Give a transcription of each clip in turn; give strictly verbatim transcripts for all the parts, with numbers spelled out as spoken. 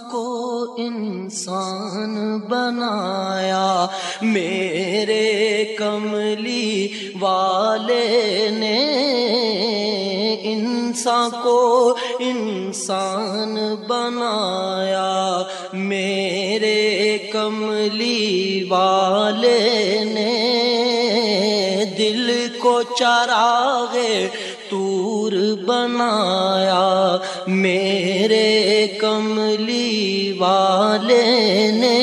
کو انسان بنایا میرے کملی والے نے، انسان کو انسان بنایا میرے کملی والے نے، دل کو چراغ طور بنایا میرے کملی والے نے،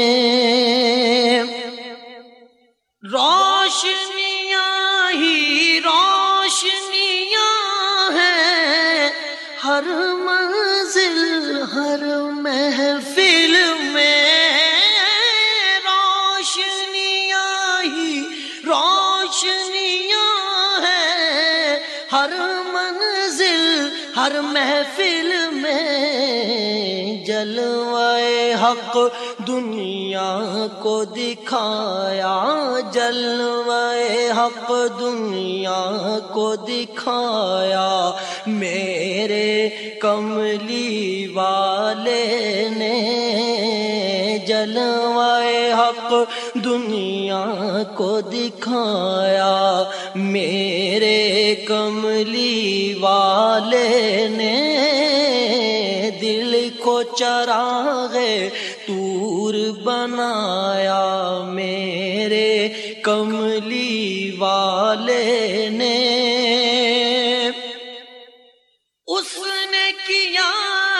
روشنیاں ہی روشنیاں ہیں ہر منزل ہر محفل میں، روشنیاں ہی روشنیاں ہیں ہر منزل ہر محفل میں، جلوہ حق دنیا کو دکھایا، جلوہ حق دنیا کو دکھایا میرے کملی والے نے، جلوہ حق دنیا کو دکھایا میرے کملی والے نے، دل کو چراغ طور بنایا میرے کملی والے نے، اس نے کیا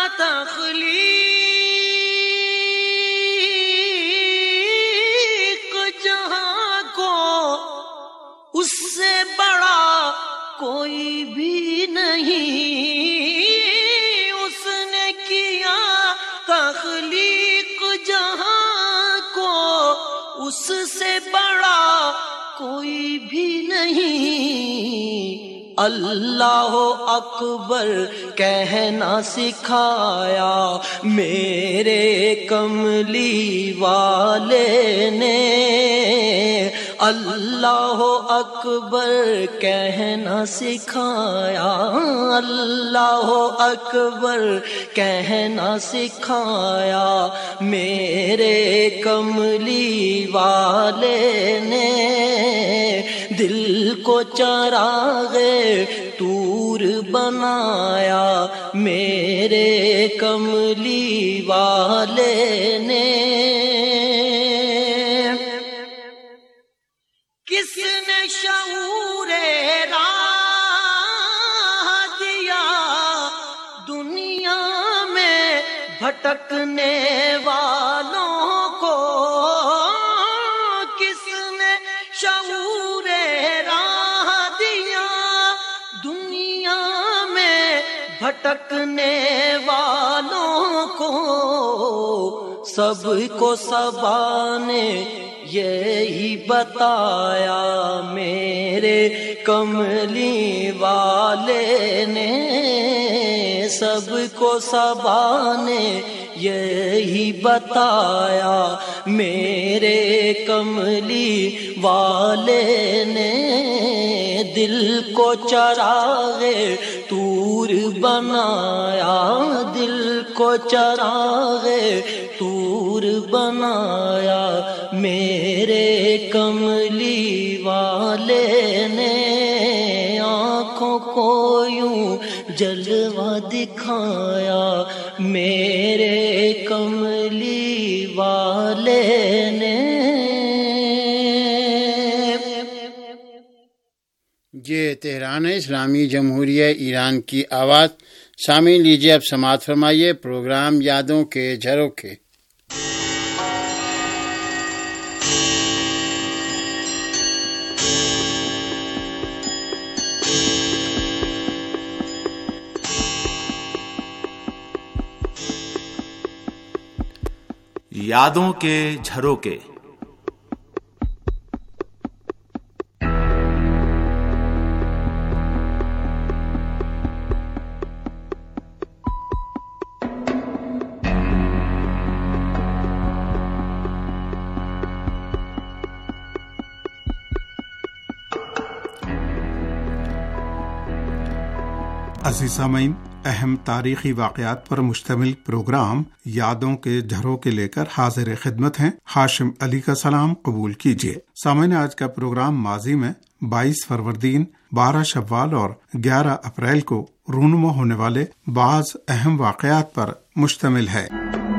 تخلیق جہاں کو، اس سے بڑا کوئی بھی نہیں، اس نے کیا تخلیق جہاں کو، اس سے بڑا کوئی بھی نہیں، اللہ اکبر کہنا سکھایا میرے کملی والے نے، اللہ اکبر کہنا سکھایا، اللہ اکبر کہنا سکھایا میرے کملی والے نے، دل کو چراغ طور بنایا میرے کملی والے نے، کس نے شعور راہ دیا دنیا میں بھٹکنے والوں کو، کس نے شعور راہ دیا دنیا میں بھٹکنے والوں کو، سب کو سبا نے یہی بتایا میرے کملی والے نے، سب کو سبا نے یہی بتایا میرے کملی والے نے، دل کو چراغ طور بنایا، دل کو چراغ طور بنایا میرے کملی والے نے، آنکھوں کو یوں جلوہ دکھایا میرے کملی والے نے۔ یہ تہران اسلامی جمہوریہ ایران کی آواز۔ سامعین لیجیے اب سماعت فرمائیے پروگرام یادوں کے جھروکے۔ یادوں کے جھروکے۔ عزیز سامعین، اہم تاریخی واقعات پر مشتمل پروگرام یادوں کے جھروکے لے کر حاضر خدمت ہیں۔ ہاشم علی کا سلام قبول کیجیے۔ سامعین، آج کا پروگرام ماضی میں بائیس فروردین، بارہ شوال اور گیارہ اپریل کو رونما ہونے والے بعض اہم واقعات پر مشتمل ہے۔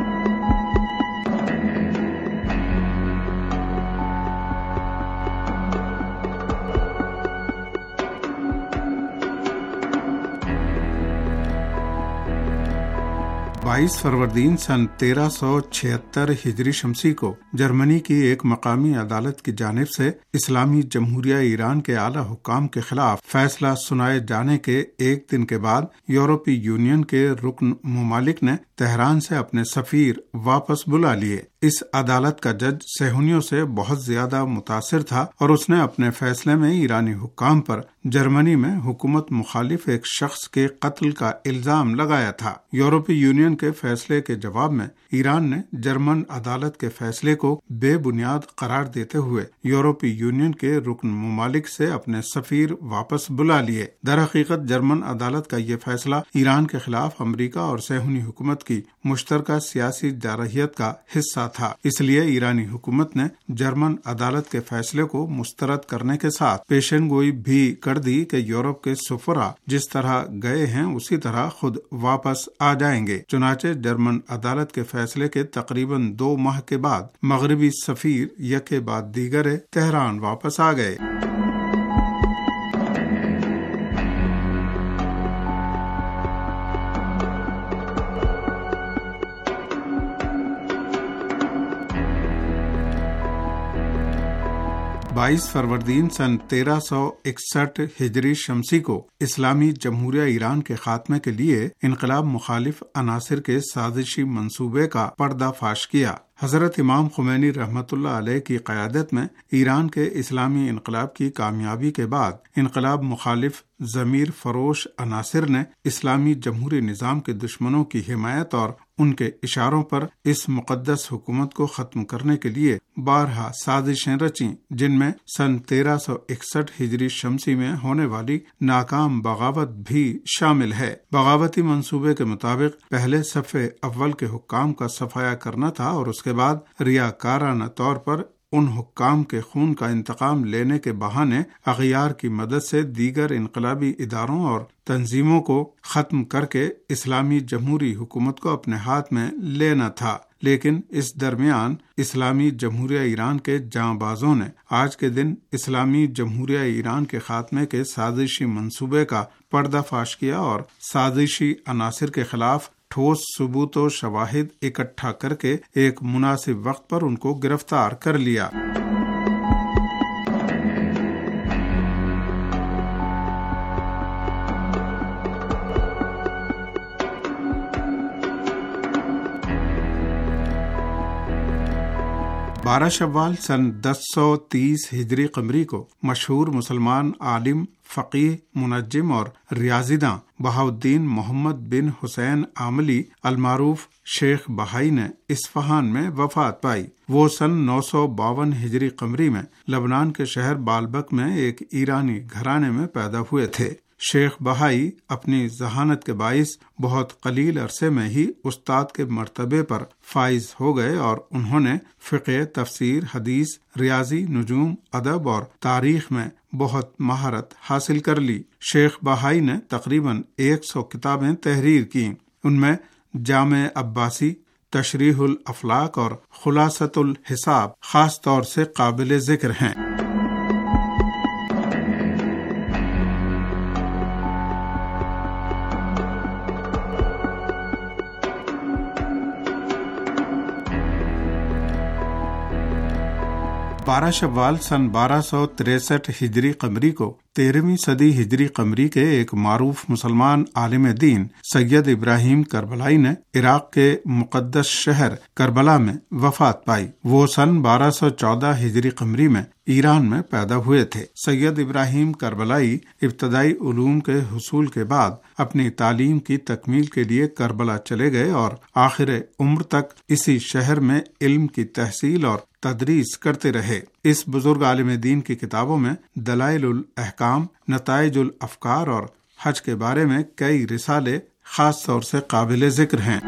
بائیس فروردین سن تیرہ سو چھہتر ہجری شمسی کو جرمنی کی ایک مقامی عدالت کی جانب سے اسلامی جمہوریہ ایران کے اعلی حکام کے خلاف فیصلہ سنائے جانے کے ایک دن کے بعد یورپی یونین کے رکن ممالک نے تہران سے اپنے سفیر واپس بلا لیے۔ اس عدالت کا جج صہیونیوں سے بہت زیادہ متاثر تھا اور اس نے اپنے فیصلے میں ایرانی حکام پر جرمنی میں حکومت مخالف ایک شخص کے قتل کا الزام لگایا تھا۔ یورپی یونین کے فیصلے کے جواب میں ایران نے جرمن عدالت کے فیصلے کو بے بنیاد قرار دیتے ہوئے یورپی یونین کے رکن ممالک سے اپنے سفیر واپس بلا لیے۔ در حقیقت جرمن عدالت کا یہ فیصلہ ایران کے خلاف امریکہ اور صہیونی حکومت کی مشترکہ سیاسی جارحیت کا حصہ تھا، اس لیے ایرانی حکومت نے جرمن عدالت کے فیصلے کو مسترد کرنے کے ساتھ پیشن گوئی بھی کر دی کہ یورپ کے سفراء جس طرح گئے ہیں اسی طرح خود واپس آ جائیں گے۔ چنانچہ جرمن عدالت کے فیصلے کے تقریباً دو ماہ کے بعد مغربی سفیر یکے بعد دیگر تہران واپس آ گئے۔ بائیس فروردین سن تیرہ سو اکسٹھ ہجری شمسی کو اسلامی جمہوریہ ایران کے خاتمے کے لیے انقلاب مخالف عناصر کے سازشی منصوبے کا پردہ فاش کیا۔ حضرت امام خمینی رحمۃ اللہ علیہ کی قیادت میں ایران کے اسلامی انقلاب کی کامیابی کے بعد انقلاب مخالف ضمیر فروش عناصر نے اسلامی جمہوری نظام کے دشمنوں کی حمایت اور ان کے اشاروں پر اس مقدس حکومت کو ختم کرنے کے لیے بارہا سازشیں رچیں، جن میں سن تیرہ سو اکسٹھ ہجری شمسی میں ہونے والی ناکام بغاوت بھی شامل ہے۔ بغاوتی منصوبے کے مطابق پہلے صفحے اول کے حکام کا صفایا کرنا تھا اور اس کے بعد ریاکارانہ طور پر ان حکام کے خون کا انتقام لینے کے بہانے اغیار کی مدد سے دیگر انقلابی اداروں اور تنظیموں کو ختم کر کے اسلامی جمہوری حکومت کو اپنے ہاتھ میں لینا تھا۔ لیکن اس درمیان اسلامی جمہوریہ ایران کے جاں بازوں نے آج کے دن اسلامی جمہوریہ ایران کے خاتمے کے سازشی منصوبے کا پردہ فاش کیا اور سازشی عناصر کے خلاف ٹھوس ثبوت و شواہد اکٹھا کر کے ایک مناسب وقت پر ان کو گرفتار کر لیا۔ بارہ شوال سن دس سو تیس ہجری قمری کو مشہور مسلمان عالم، فقیہ، منجم اور ریاضی داں بہاؤالدین محمد بن حسین عاملی المعروف شیخ بہائی نے اصفہان میں وفات پائی۔ وہ سن نو سو باون ہجری قمری میں لبنان کے شہر بالبک میں ایک ایرانی گھرانے میں پیدا ہوئے تھے۔ شیخ بہائی اپنی ذہانت کے باعث بہت قلیل عرصے میں ہی استاد کے مرتبے پر فائز ہو گئے اور انہوں نے فقہ، تفسیر، حدیث، ریاضی، نجوم، ادب اور تاریخ میں بہت مہارت حاصل کر لی۔ شیخ بہائی نے تقریباً ایک سو کتابیں تحریر کیں، ان میں جامع عباسی، تشریح الافلاک اور خلاصۃ الحساب خاص طور سے قابل ذکر ہیں۔ بارہ شوال سن بارہ سو تریسٹھ ہجری قمری کو تیرہویں صدی ہجری قمری کے ایک معروف مسلمان عالم دین سید ابراہیم کربلائی نے عراق کے مقدس شہر کربلا میں وفات پائی۔ وہ سن بارہ سو چودہ ہجری قمری میں ایران میں پیدا ہوئے تھے۔ سید ابراہیم کربلائی ابتدائی علوم کے حصول کے بعد اپنی تعلیم کی تکمیل کے لیے کربلا چلے گئے اور آخر عمر تک اسی شہر میں علم کی تحصیل اور تدریس کرتے رہے۔ اس بزرگ عالم دین کی کتابوں میں دلائل الاحکام، نتائج الافکار اور حج کے بارے میں کئی رسالے خاص طور سے قابل ذکر ہیں۔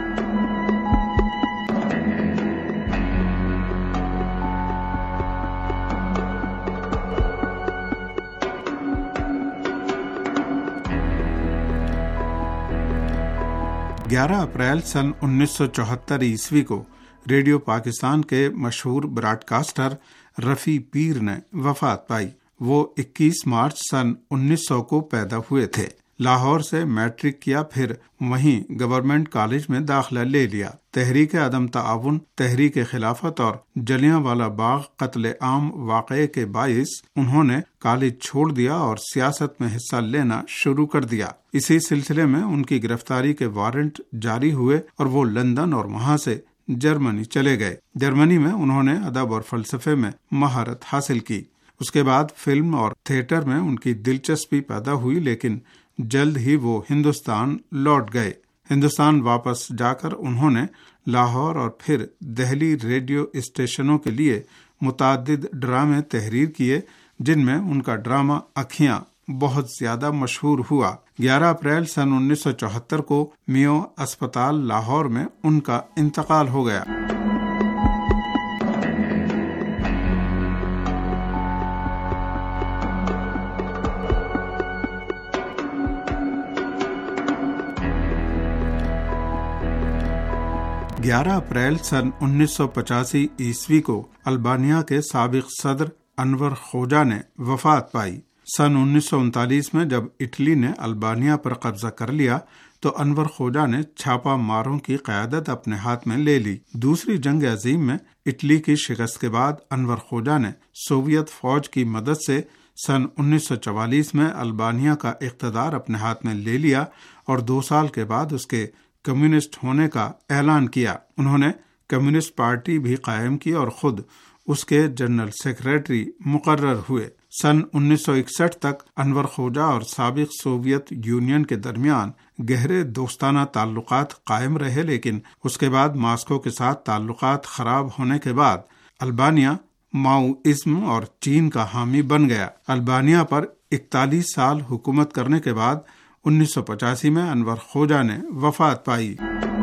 گیارہ اپریل سن انیس سو چوہتر عیسوی کو ریڈیو پاکستان کے مشہور براڈ کاسٹر رفیع پیر نے وفات پائی۔ وہ اکیس مارچ سن انیس سو کو پیدا ہوئے تھے۔ لاہور سے میٹرک کیا، پھر وہیں گورنمنٹ کالج میں داخلہ لے لیا۔ تحریک عدم تعاون، تحریک خلافت اور جلیانوالہ باغ قتل عام واقعے کے باعث انہوں نے کالج چھوڑ دیا اور سیاست میں حصہ لینا شروع کر دیا۔ اسی سلسلے میں ان کی گرفتاری کے وارنٹ جاری ہوئے اور وہ لندن اور وہاں سے جرمنی چلے گئے۔ جرمنی میں انہوں نے ادب اور فلسفے میں مہارت حاصل کی۔ اس کے بعد فلم اور تھیٹر میں ان کی دلچسپی پیدا ہوئی، لیکن جلد ہی وہ ہندوستان لوٹ گئے۔ ہندوستان واپس جا کر انہوں نے لاہور اور پھر دہلی ریڈیو اسٹیشنوں کے لیے متعدد ڈرامے تحریر کیے، جن میں ان کا ڈرامہ اکھیاں بہت زیادہ مشہور ہوا۔ گیارہ اپریل سن انیس سو چوہتر کو میو اسپتال لاہور میں ان کا انتقال ہو گیا۔ گیارہ اپریل سن انیس سو پچاسی عیسوی کو البانیہ کے سابق صدر انور خوجہ نے وفات پائی۔ سن انیس سو انتالیس میں جب اٹلی نے البانیہ پر قبضہ کر لیا تو انور خوجہ نے چھاپا ماروں کی قیادت اپنے ہاتھ میں لے لی۔ دوسری جنگ عظیم میں اٹلی کی شکست کے بعد انور خوجہ نے سوویت فوج کی مدد سے سن انیس سو چوالیس میں البانیہ کا اقتدار اپنے ہاتھ میں لے لیا اور دو سال کے بعد اس کے کمیونسٹ ہونے کا اعلان کیا۔ انہوں نے کمیونسٹ پارٹی بھی قائم کی اور خود اس کے جنرل سیکریٹری مقرر ہوئے۔ سن انیس سو اکسٹھ تک انور خوجہ اور سابق سوویت یونین کے درمیان گہرے دوستانہ تعلقات قائم رہے، لیکن اس کے بعد ماسکو کے ساتھ تعلقات خراب ہونے کے بعد البانیہ ماؤازم اور چین کا حامی بن گیا۔ البانیہ پر اکتالیس سال حکومت کرنے کے بعد انیس سو پچاسی میں انور خوجہ نے وفات پائی۔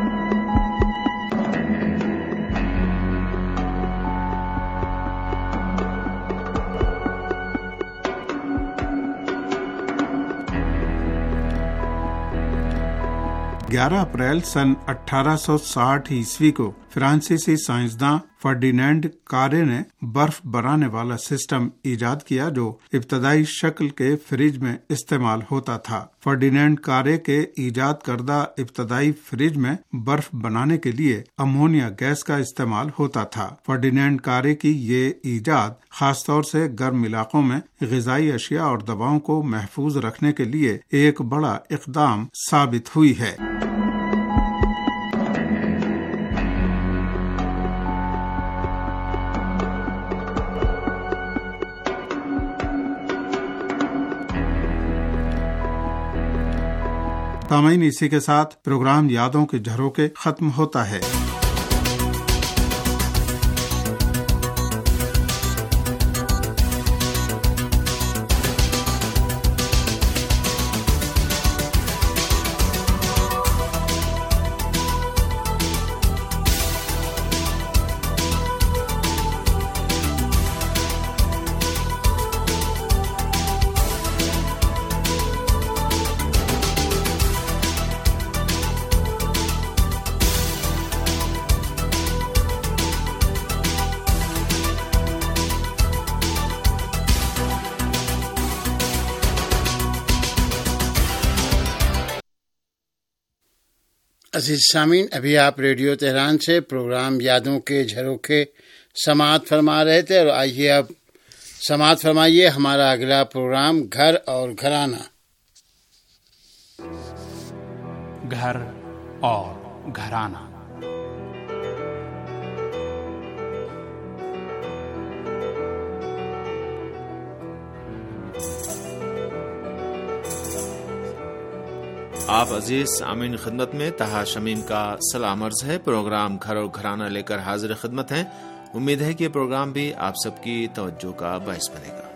گیارہ اپریل سن اٹھارہ سو ساٹھ عیسوی کو فرانسیسی سائنسداں فرڈینینڈ کارے نے برف بنانے والا سسٹم ایجاد کیا جو ابتدائی شکل کے فریج میں استعمال ہوتا تھا۔ فرڈینینڈ کارے کے ایجاد کردہ ابتدائی فریج میں برف بنانے کے لیے امونیا گیس کا استعمال ہوتا تھا۔ فرڈینینڈ کارے کی یہ ایجاد خاص طور سے گرم علاقوں میں غذائی اشیاء اور دواؤں کو محفوظ رکھنے کے لیے ایک بڑا اقدام ثابت ہوئی ہے۔ سامعین، اسی کے ساتھ پروگرام یادوں کے جھروکے ختم ہوتا ہے۔ عزیز سامعین، ابھی آپ ریڈیو تہران سے پروگرام یادوں کے جھروکے سماعت فرما رہے تھے، اور آئیے اب سماعت فرمائیے ہمارا اگلا پروگرام گھر اور گھرانہ۔ گھر اور گھرانہ۔ آپ عزیز سامعین خدمت میں تہا شمیم کا سلام عرض ہے۔ پروگرام گھر اور گھرانہ لے کر حاضر خدمت ہیں۔ امید ہے کہ یہ پروگرام بھی آپ سب کی توجہ کا باعث بنے گا۔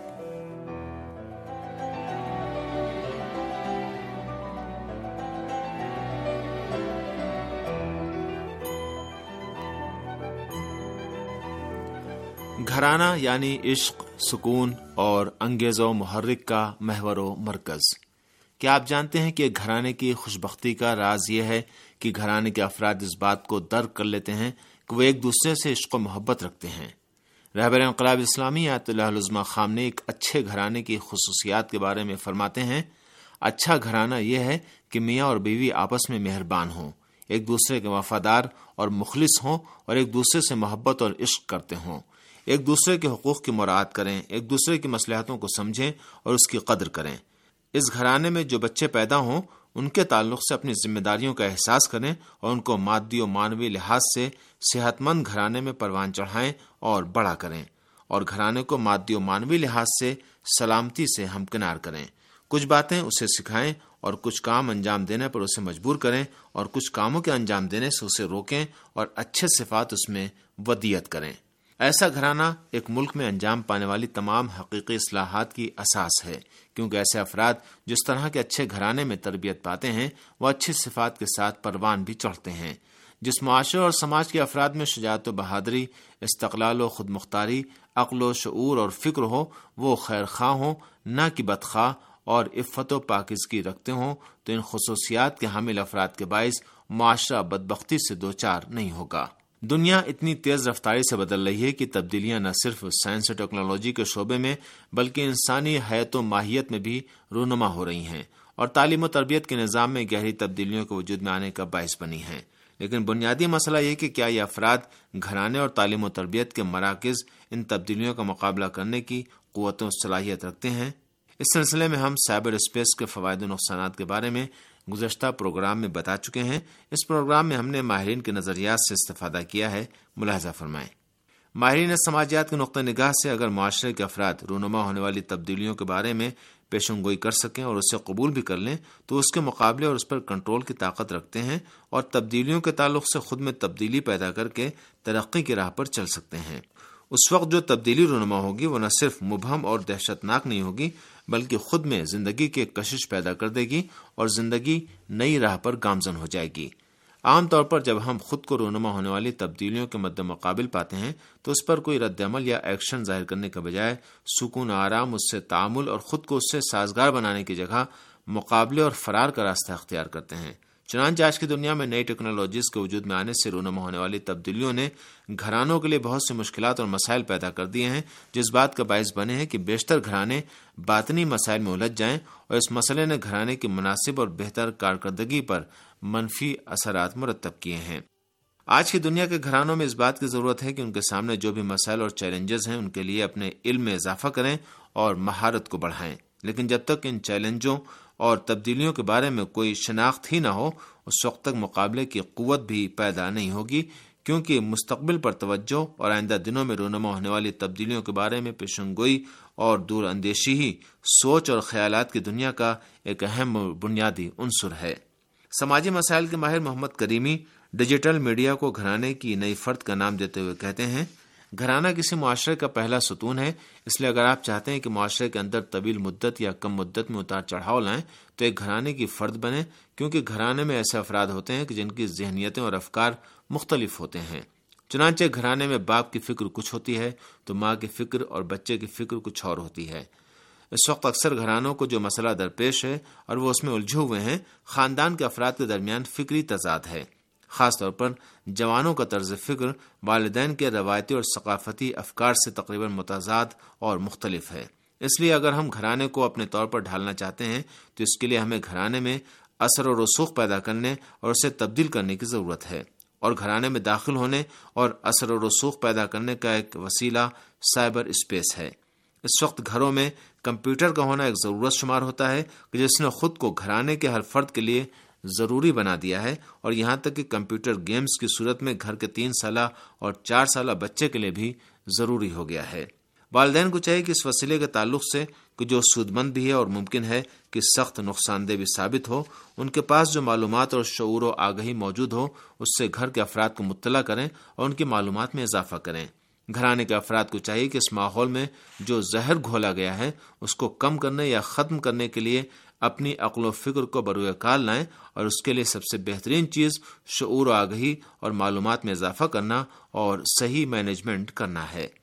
گھرانہ یعنی عشق، سکون اور انگیز و محرک کا محور و مرکز۔ کیا آپ جانتے ہیں کہ گھرانے کی خوشبختی کا راز یہ ہے کہ گھرانے کے افراد اس بات کو درک کر لیتے ہیں کہ وہ ایک دوسرے سے عشق و محبت رکھتے ہیں۔ رہبر انقلاب اسلامی آیت اللہ العظمیٰ خامنہ ایک اچھے گھرانے کی خصوصیات کے بارے میں فرماتے ہیں، اچھا گھرانہ یہ ہے کہ میاں اور بیوی آپس میں مہربان ہوں، ایک دوسرے کے وفادار اور مخلص ہوں اور ایک دوسرے سے محبت اور عشق کرتے ہوں، ایک دوسرے کے حقوق کی مراعات کریں، ایک دوسرے کی مصلحتوں کو سمجھیں اور اس کی قدر کریں۔ اس گھرانے میں جو بچے پیدا ہوں ان کے تعلق سے اپنی ذمہ داریوں کا احساس کریں اور ان کو مادی و معنوی لحاظ سے صحت مند گھرانے میں پروان چڑھائیں اور بڑا کریں، اور گھرانے کو مادی و معنوی لحاظ سے سلامتی سے ہمکنار کریں۔ کچھ باتیں اسے سکھائیں اور کچھ کام انجام دینے پر اسے مجبور کریں، اور کچھ کاموں کے انجام دینے سے اسے روکیں اور اچھے صفات اس میں ودیت کریں۔ ایسا گھرانہ ایک ملک میں انجام پانے والی تمام حقیقی اصلاحات کی اساس ہے، کیونکہ ایسے افراد جس طرح کے اچھے گھرانے میں تربیت پاتے ہیں وہ اچھی صفات کے ساتھ پروان بھی چڑھتے ہیں۔ جس معاشرے اور سماج کے افراد میں شجاعت و بہادری، استقلال و خود مختاری، عقل و شعور اور فکر ہو، وہ خیر خواہ ہوں نہ کہ بدخواہ، اور عفت و پاکیزگی رکھتے ہوں، تو ان خصوصیات کے حامل افراد کے باعث معاشرہ بدبختی سے دوچار نہیں ہوگا۔ دنیا اتنی تیز رفتاری سے بدل رہی ہے کہ تبدیلیاں نہ صرف سائنس و ٹیکنالوجی کے شعبے میں بلکہ انسانی حیات و ماہیت میں بھی رونما ہو رہی ہیں، اور تعلیم و تربیت کے نظام میں گہری تبدیلیوں کے وجود میں آنے کا باعث بنی ہیں۔ لیکن بنیادی مسئلہ یہ کہ کیا یہ افراد گھرانے اور تعلیم و تربیت کے مراکز ان تبدیلیوں کا مقابلہ کرنے کی قوت و صلاحیت رکھتے ہیں؟ اس سلسلے میں ہم سائبر اسپیس کے فوائد و نقصانات کے بارے میں گزشتہ پروگرام میں بتا چکے ہیں۔ اس پروگرام میں ہم نے ماہرین کے نظریات سے استفادہ کیا ہے، ملاحظہ فرمائیں۔ ماہرین سماجیات کے نقطہ نگاہ سے اگر معاشرے کے افراد رونما ہونے والی تبدیلیوں کے بارے میں پیشن گوئی کر سکیں اور اسے قبول بھی کر لیں تو اس کے مقابلے اور اس پر کنٹرول کی طاقت رکھتے ہیں، اور تبدیلیوں کے تعلق سے خود میں تبدیلی پیدا کر کے ترقی کی راہ پر چل سکتے ہیں۔ اس وقت جو تبدیلی رونما ہوگی وہ نہ صرف مبہم اور دہشت ناک نہیں ہوگی بلکہ خود میں زندگی کی ایک کشش پیدا کر دے گی اور زندگی نئی راہ پر گامزن ہو جائے گی۔ عام طور پر جب ہم خود کو رونما ہونے والی تبدیلیوں کے مد مقابل پاتے ہیں تو اس پر کوئی رد عمل یا ایکشن ظاہر کرنے کے بجائے سکون و آرام، اس سے تعامل اور خود کو اس سے سازگار بنانے کی جگہ مقابلے اور فرار کا راستہ اختیار کرتے ہیں۔ چنانچہ آج کی دنیا میں نئی ٹیکنالوجیز کے وجود میں آنے سے رونما ہونے والی تبدیلیوں نے گھرانوں کے لیے بہت سی مشکلات اور مسائل پیدا کر دیے ہیں، جس بات کا باعث بنے ہیں کہ بیشتر گھرانے باطنی مسائل میں الجھ جائیں، اور اس مسئلے نے گھرانے کی مناسب اور بہتر کارکردگی پر منفی اثرات مرتب کیے ہیں۔ آج کی دنیا کے گھرانوں میں اس بات کی ضرورت ہے کہ ان کے سامنے جو بھی مسائل اور چیلنجز ہیں ان کے لیے اپنے علم میں اضافہ کریں اور مہارت کو بڑھائیں، لیکن جب تک ان چیلنجوں اور تبدیلیوں کے بارے میں کوئی شناخت ہی نہ ہو اس وقت تک مقابلے کی قوت بھی پیدا نہیں ہوگی، کیونکہ مستقبل پر توجہ اور آئندہ دنوں میں رونما ہونے والی تبدیلیوں کے بارے میں پیشن گوئی اور دور اندیشی ہی سوچ اور خیالات کی دنیا کا ایک اہم بنیادی عنصر ہے۔ سماجی مسائل کے ماہر محمد کریمی ڈیجیٹل میڈیا کو گھرانے کی نئی فرد کا نام دیتے ہوئے کہتے ہیں، گھرانہ کسی معاشرے کا پہلا ستون ہے، اس لیے اگر آپ چاہتے ہیں کہ معاشرے کے اندر طویل مدت یا کم مدت میں اتار چڑھاؤ لائیں تو ایک گھرانے کی فرد بنیں، کیونکہ گھرانے میں ایسے افراد ہوتے ہیں کہ جن کی ذہنیتیں اور افکار مختلف ہوتے ہیں۔ چنانچہ گھرانے میں باپ کی فکر کچھ ہوتی ہے تو ماں کی فکر اور بچے کی فکر کچھ اور ہوتی ہے۔ اس وقت اکثر گھرانوں کو جو مسئلہ درپیش ہے اور وہ اس میں الجھے ہوئے ہیں، خاندان کے افراد کے درمیان فکری تضاد ہے۔ خاص طور پر جوانوں کا طرز فکر والدین کے روایتی اور ثقافتی افکار سے تقریباً متضاد اور مختلف ہے۔ اس لیے اگر ہم گھرانے کو اپنے طور پر ڈھالنا چاہتے ہیں تو اس کے لیے ہمیں گھرانے میں اثر و رسوخ پیدا کرنے اور اسے تبدیل کرنے کی ضرورت ہے، اور گھرانے میں داخل ہونے اور اثر و رسوخ پیدا کرنے کا ایک وسیلہ سائبر اسپیس ہے۔ اس وقت گھروں میں کمپیوٹر کا ہونا ایک ضرورت شمار ہوتا ہے کہ جس نے خود کو گھرانے کے ہر فرد کے لیے ضروری بنا دیا ہے، اور یہاں تک کہ کمپیوٹر گیمز کی صورت میں گھر کے تین سالہ اور چار سالہ بچے کے لیے بھی ضروری ہو گیا ہے۔ والدین کو چاہیے کہ اس وسیلے کے تعلق سے کہ جو سود مند بھی ہے اور ممکن ہے کہ سخت نقصان دہ بھی ثابت ہو، ان کے پاس جو معلومات اور شعور و آگہی موجود ہو اس سے گھر کے افراد کو مطلع کریں اور ان کی معلومات میں اضافہ کریں۔ گھرانے کے افراد کو چاہیے کہ اس ماحول میں جو زہر گھولا گیا ہے اس کو کم کرنے یا ختم کرنے کے لیے اپنی عقل و فکر کو بروئے کار لائیں، اور اس کے لیے سب سے بہترین چیز شعور و آگہی اور معلومات میں اضافہ کرنا اور صحیح مینجمنٹ کرنا ہے۔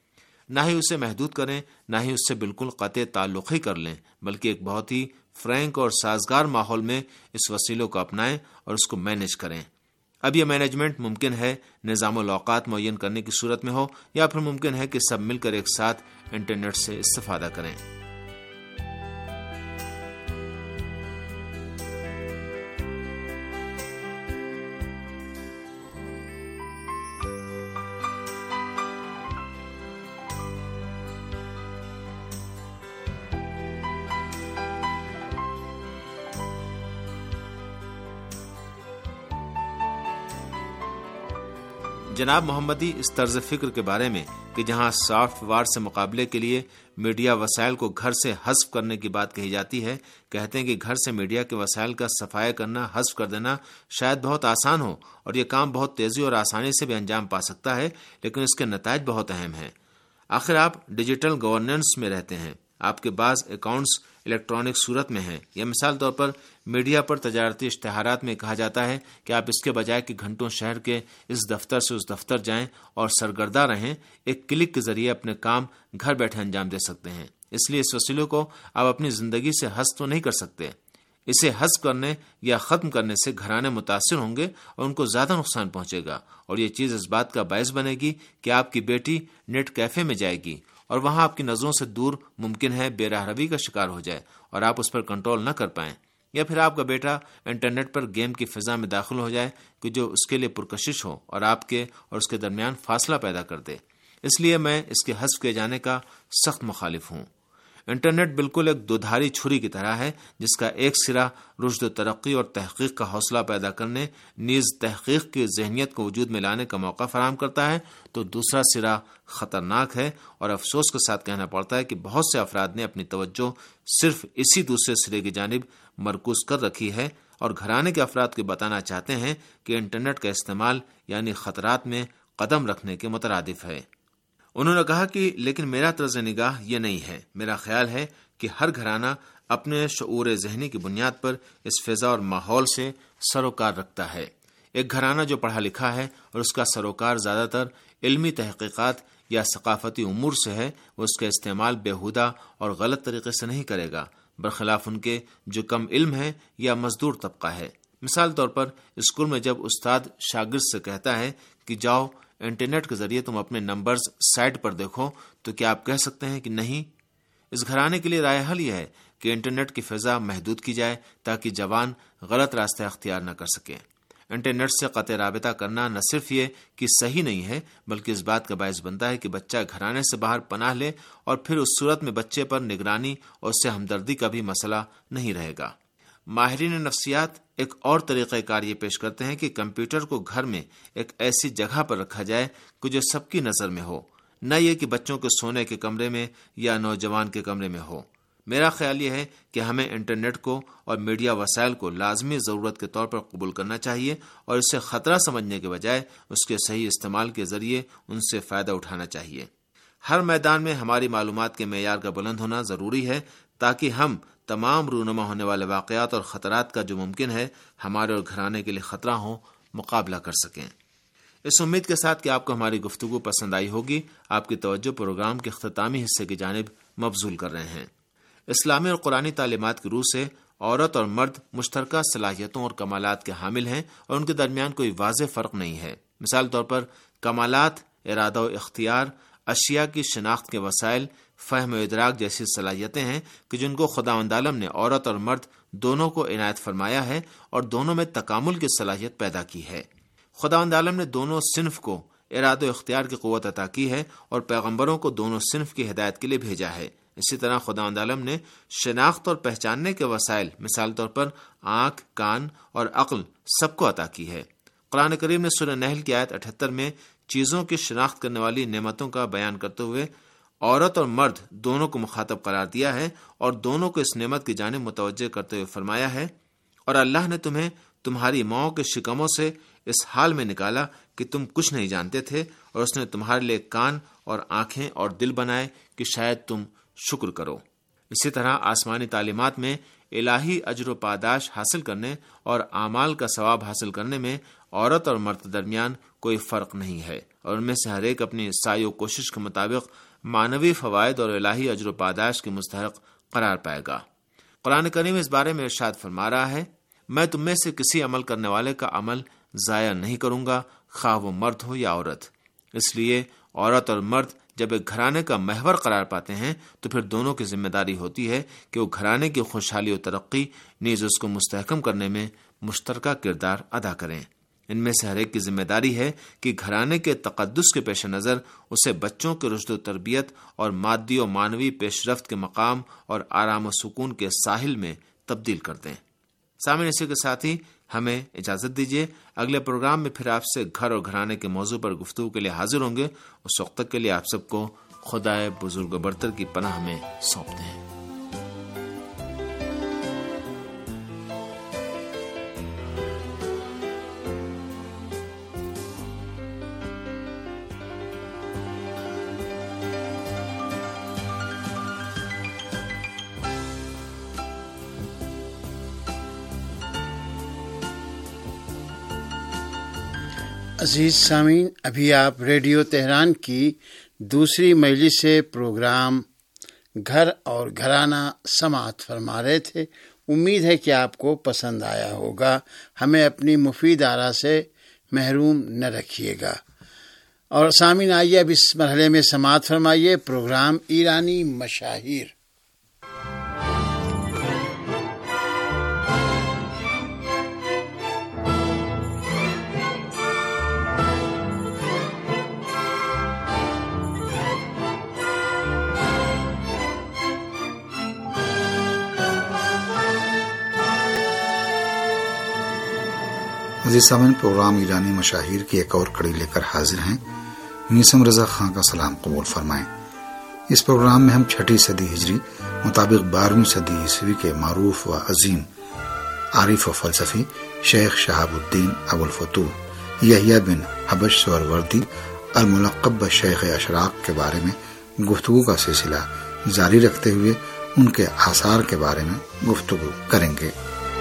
نہ ہی اسے محدود کریں، نہ ہی اس سے بالکل قطع تعلق ہی کر لیں، بلکہ ایک بہت ہی فرینک اور سازگار ماحول میں اس وسیلوں کو اپنائیں اور اس کو مینج کریں۔ اب یہ مینجمنٹ ممکن ہے نظام الاوقات معین کرنے کی صورت میں ہو، یا پھر ممکن ہے کہ سب مل کر ایک ساتھ انٹرنیٹ سے استفادہ کریں۔ جناب محمدی اس طرز فکر کے بارے میں کہ جہاں سافٹ ویئر سے مقابلے کے لیے میڈیا وسائل کو گھر سے حذف کرنے کی بات کہی جاتی ہے، کہتے ہیں کہ گھر سے میڈیا کے وسائل کا صفایا کرنا، حذف کر دینا شاید بہت آسان ہو اور یہ کام بہت تیزی اور آسانی سے بھی انجام پا سکتا ہے، لیکن اس کے نتائج بہت اہم ہیں۔ آخر آپ ڈیجیٹل گورننس میں رہتے ہیں، آپ کے بعض اکاؤنٹس الیکٹرانک صورت میں ہیں، یا مثال طور پر میڈیا پر تجارتی اشتہارات میں کہا جاتا ہے کہ آپ اس کے بجائے کہ گھنٹوں شہر کے اس دفتر سے اس دفتر جائیں اور سرگردہ رہیں، ایک کلک کے ذریعے اپنے کام گھر بیٹھے انجام دے سکتے ہیں۔ اس لیے اس وسیلے کو آپ اپنی زندگی سے حذف تو نہیں کر سکتے۔ اسے حذف کرنے یا ختم کرنے سے گھرانے متاثر ہوں گے اور ان کو زیادہ نقصان پہنچے گا، اور یہ چیز اس بات کا باعث بنے گی کہ آپ کی بیٹی نیٹ کیفے میں جائے گی اور وہاں آپ کی نظروں سے دور ممکن ہے بے راہ روی کا شکار ہو جائے اور آپ اس پر کنٹرول نہ کر پائیں، یا پھر آپ کا بیٹا انٹرنیٹ پر گیم کی فضا میں داخل ہو جائے کہ جو اس کے لیے پرکشش ہو اور آپ کے اور اس کے درمیان فاصلہ پیدا کر دے۔ اس لیے میں اس کے حذف کیے جانے کا سخت مخالف ہوں۔ انٹرنیٹ بالکل ایک دودھاری چھری کی طرح ہے، جس کا ایک سرا رشد و ترقی اور تحقیق کا حوصلہ پیدا کرنے، نیز تحقیق کی ذہنیت کو وجود میں لانے کا موقع فراہم کرتا ہے، تو دوسرا سرا خطرناک ہے، اور افسوس کے ساتھ کہنا پڑتا ہے کہ بہت سے افراد نے اپنی توجہ صرف اسی دوسرے سرے کی جانب مرکوز کر رکھی ہے، اور گھرانے کے افراد کو بتانا چاہتے ہیں کہ انٹرنیٹ کا استعمال یعنی خطرات میں قدم رکھنے کے مترادف ہے۔ انہوں نے کہا کہ لیکن میرا طرز نگاہ یہ نہیں ہے۔ میرا خیال ہے کہ ہر گھرانہ اپنے شعور ذہنی کی بنیاد پر اس فضا اور ماحول سے سروکار رکھتا ہے۔ ایک گھرانہ جو پڑھا لکھا ہے اور اس کا سروکار زیادہ تر علمی تحقیقات یا ثقافتی امور سے ہے، وہ اس کا استعمال بیہودہ اور غلط طریقے سے نہیں کرے گا، برخلاف ان کے جو کم علم ہے یا مزدور طبقہ ہے۔ مثال طور پر اسکول میں جب استاد شاگرد سے کہتا ہے کہ جاؤ انٹرنیٹ کے ذریعے تم اپنے نمبرز سائٹ پر دیکھو، تو کیا آپ کہہ سکتے ہیں کہ نہیں؟ اس گھرانے کے لیے رائے حل یہ ہے کہ انٹرنیٹ کی فضا محدود کی جائے تاکہ جوان غلط راستہ اختیار نہ کر سکے۔ انٹرنیٹ سے قطع رابطہ کرنا نہ صرف یہ کہ صحیح نہیں ہے، بلکہ اس بات کا باعث بنتا ہے کہ بچہ گھرانے سے باہر پناہ لے، اور پھر اس صورت میں بچے پر نگرانی اور اس سے ہمدردی کا بھی مسئلہ نہیں رہے گا۔ ماہرین نفسیات ایک اور طریقہ کار یہ پیش کرتے ہیں کہ کمپیوٹر کو گھر میں ایک ایسی جگہ پر رکھا جائے کہ جو سب کی نظر میں ہو، نہ یہ کہ بچوں کے سونے کے کمرے میں یا نوجوان کے کمرے میں ہو۔ میرا خیال یہ ہے کہ ہمیں انٹرنیٹ کو اور میڈیا وسائل کو لازمی ضرورت کے طور پر قبول کرنا چاہیے، اور اسے خطرہ سمجھنے کے بجائے اس کے صحیح استعمال کے ذریعے ان سے فائدہ اٹھانا چاہیے۔ ہر میدان میں ہماری معلومات کے معیار کا بلند ہونا ضروری ہے تاکہ ہم تمام رونما ہونے والے واقعات اور خطرات کا جو ممکن ہے ہمارے اور گھرانے کے لیے خطرہ ہوں مقابلہ کر سکیں۔ اس امید کے ساتھ کہ آپ کو ہماری گفتگو پسند آئی ہوگی، آپ کی توجہ پروگرام کے اختتامی حصے کی جانب مبذول کر رہے ہیں۔ اسلامی اور قرآنی تعلیمات کی روح سے عورت اور مرد مشترکہ صلاحیتوں اور کمالات کے حامل ہیں، اور ان کے درمیان کوئی واضح فرق نہیں ہے۔ مثال طور پر کمالات ارادہ و اختیار، اشیاء کی شناخت کے وسائل، فہم و ادراک جیسی صلاحیتیں ہیں کہ جن کو خداوند عالم نے عورت اور مرد دونوں کو عنایت فرمایا ہے اور دونوں میں تکامل کی صلاحیت پیدا کی ہے۔ خداوند عالم نے دونوں صنف کو ارادہ و اختیار کی قوت عطا کی ہے اور پیغمبروں کو دونوں صنف کی ہدایت کے لیے بھیجا ہے۔ اسی طرح خداوند عالم نے شناخت اور پہچاننے کے وسائل، مثال طور پر آنکھ، کان اور عقل، سب کو عطا کی ہے۔ قرآن کریم نے سورہ نحل کی آیت اٹھہتر میں چیزوں کی شناخت کرنے والی نعمتوں کا بیان کرتے ہوئے عورت اور مرد دونوں کو مخاطب قرار دیا ہے اور دونوں کو اس نعمت کی جانب متوجہ کرتے ہوئے فرمایا ہے، اور اللہ نے تمہیں تمہاری ماؤں کے شکموں سے اس حال میں نکالا کہ تم کچھ نہیں جانتے تھے، اور اس نے تمہارے لیے کان اور آنکھیں اور دل بنائے کہ شاید تم شکر کرو۔ اسی طرح آسمانی تعلیمات میں الہی اجر و پاداش حاصل کرنے اور اعمال کا ثواب حاصل کرنے میں عورت اور مرد درمیان کوئی فرق نہیں ہے، اور ان میں سے ہر ایک اپنی سعی و کوشش کے مطابق معنوی فوائد اور الہی اجر و پاداش کے مستحق قرار پائے گا۔ قرآن کریم اس بارے میں ارشاد فرما رہا ہے، میں تم میں سے کسی عمل کرنے والے کا عمل ضائع نہیں کروں گا، خواہ وہ مرد ہو یا عورت۔ اس لیے عورت اور مرد جب ایک گھرانے کا محور قرار پاتے ہیں تو پھر دونوں کی ذمہ داری ہوتی ہے کہ وہ گھرانے کی خوشحالی و ترقی نیز اس کو مستحکم کرنے میں مشترکہ کردار ادا کریں۔ ان میں سے ہر ایک کی ذمہ داری ہے کہ گھرانے کے تقدس کے پیش نظر اسے بچوں کے رشد و تربیت اور مادی و معنوی پیش رفت کے مقام اور آرام و سکون کے ساحل میں تبدیل کر دیں۔ سامعین، اسی کے ساتھ ہی ہمیں اجازت دیجیے، اگلے پروگرام میں پھر آپ سے گھر اور گھرانے کے موضوع پر گفتگو کے لیے حاضر ہوں گے۔ اس وقت تک کے لیے آپ سب کو خدائے بزرگ و برتر کی پناہ میں سونپتے ہیں۔ عزیز سامعین، ابھی آپ ریڈیو تہران کی دوسری مجلس سے پروگرام گھر اور گھرانہ سماعت فرما رہے تھے۔ امید ہے کہ آپ کو پسند آیا ہوگا۔ ہمیں اپنی مفید آراء سے محروم نہ رکھیے گا۔ اور سامعین، آئیے اب اس مرحلے میں سماعت فرمائیے پروگرام ایرانی مشاہیر۔ عزیز سامعین، پروگرام ایرانی مشاہیر کی ایک اور کڑی لے کر حاضر ہیں۔ میسم رضا خان کا سلام قبول فرمائیں۔ اس پروگرام میں ہم چھٹی صدی ہجری مطابق بارہویں صدی عیسوی کے معروف و عظیم عارف و فلسفی شیخ شہاب الدین ابو الفتوح یحییٰ بن حبش سہروردی الملقب شیخ اشراق کے بارے میں گفتگو کا سلسلہ جاری رکھتے ہوئے ان کے آثار کے بارے میں گفتگو کریں گے۔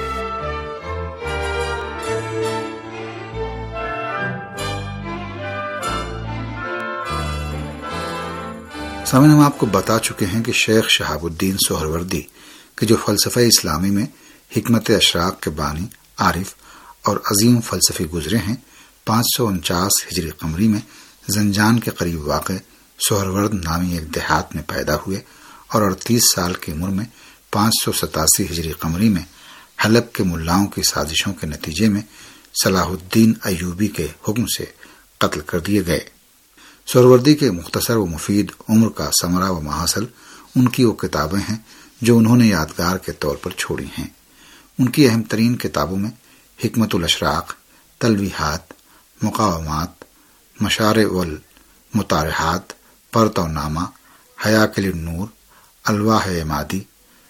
سامعین، ہم آپ کو بتا چکے ہیں کہ شیخ شہاب الدین سہروردی کے جو فلسفہ اسلامی میں حکمت اشراق کے بانی، عارف اور عظیم فلسفی گزرے ہیں، پانچ سو انچاس ہجری قمری میں زنجان کے قریب واقع سہرورد نامی ایک دیہات میں پیدا ہوئے اور اڑتیس سال کی عمر میں پانچ سو ستاسی ہجری قمری میں حلب کے ملاؤں کی سازشوں کے نتیجے میں صلاح الدین ایوبی کے حکم سے قتل کر دیے گئے۔ سہروردی کے مختصر و مفید عمر کا ثمرہ و محاصل ان کی وہ کتابیں ہیں جو انہوں نے یادگار کے طور پر چھوڑی ہیں۔ ان کی اہم ترین کتابوں میں حکمت الاشراق، تلویحات، مقامات، مشارع والمطارحات، پرتو نامہ، حیاکل النور، الواح عمادی،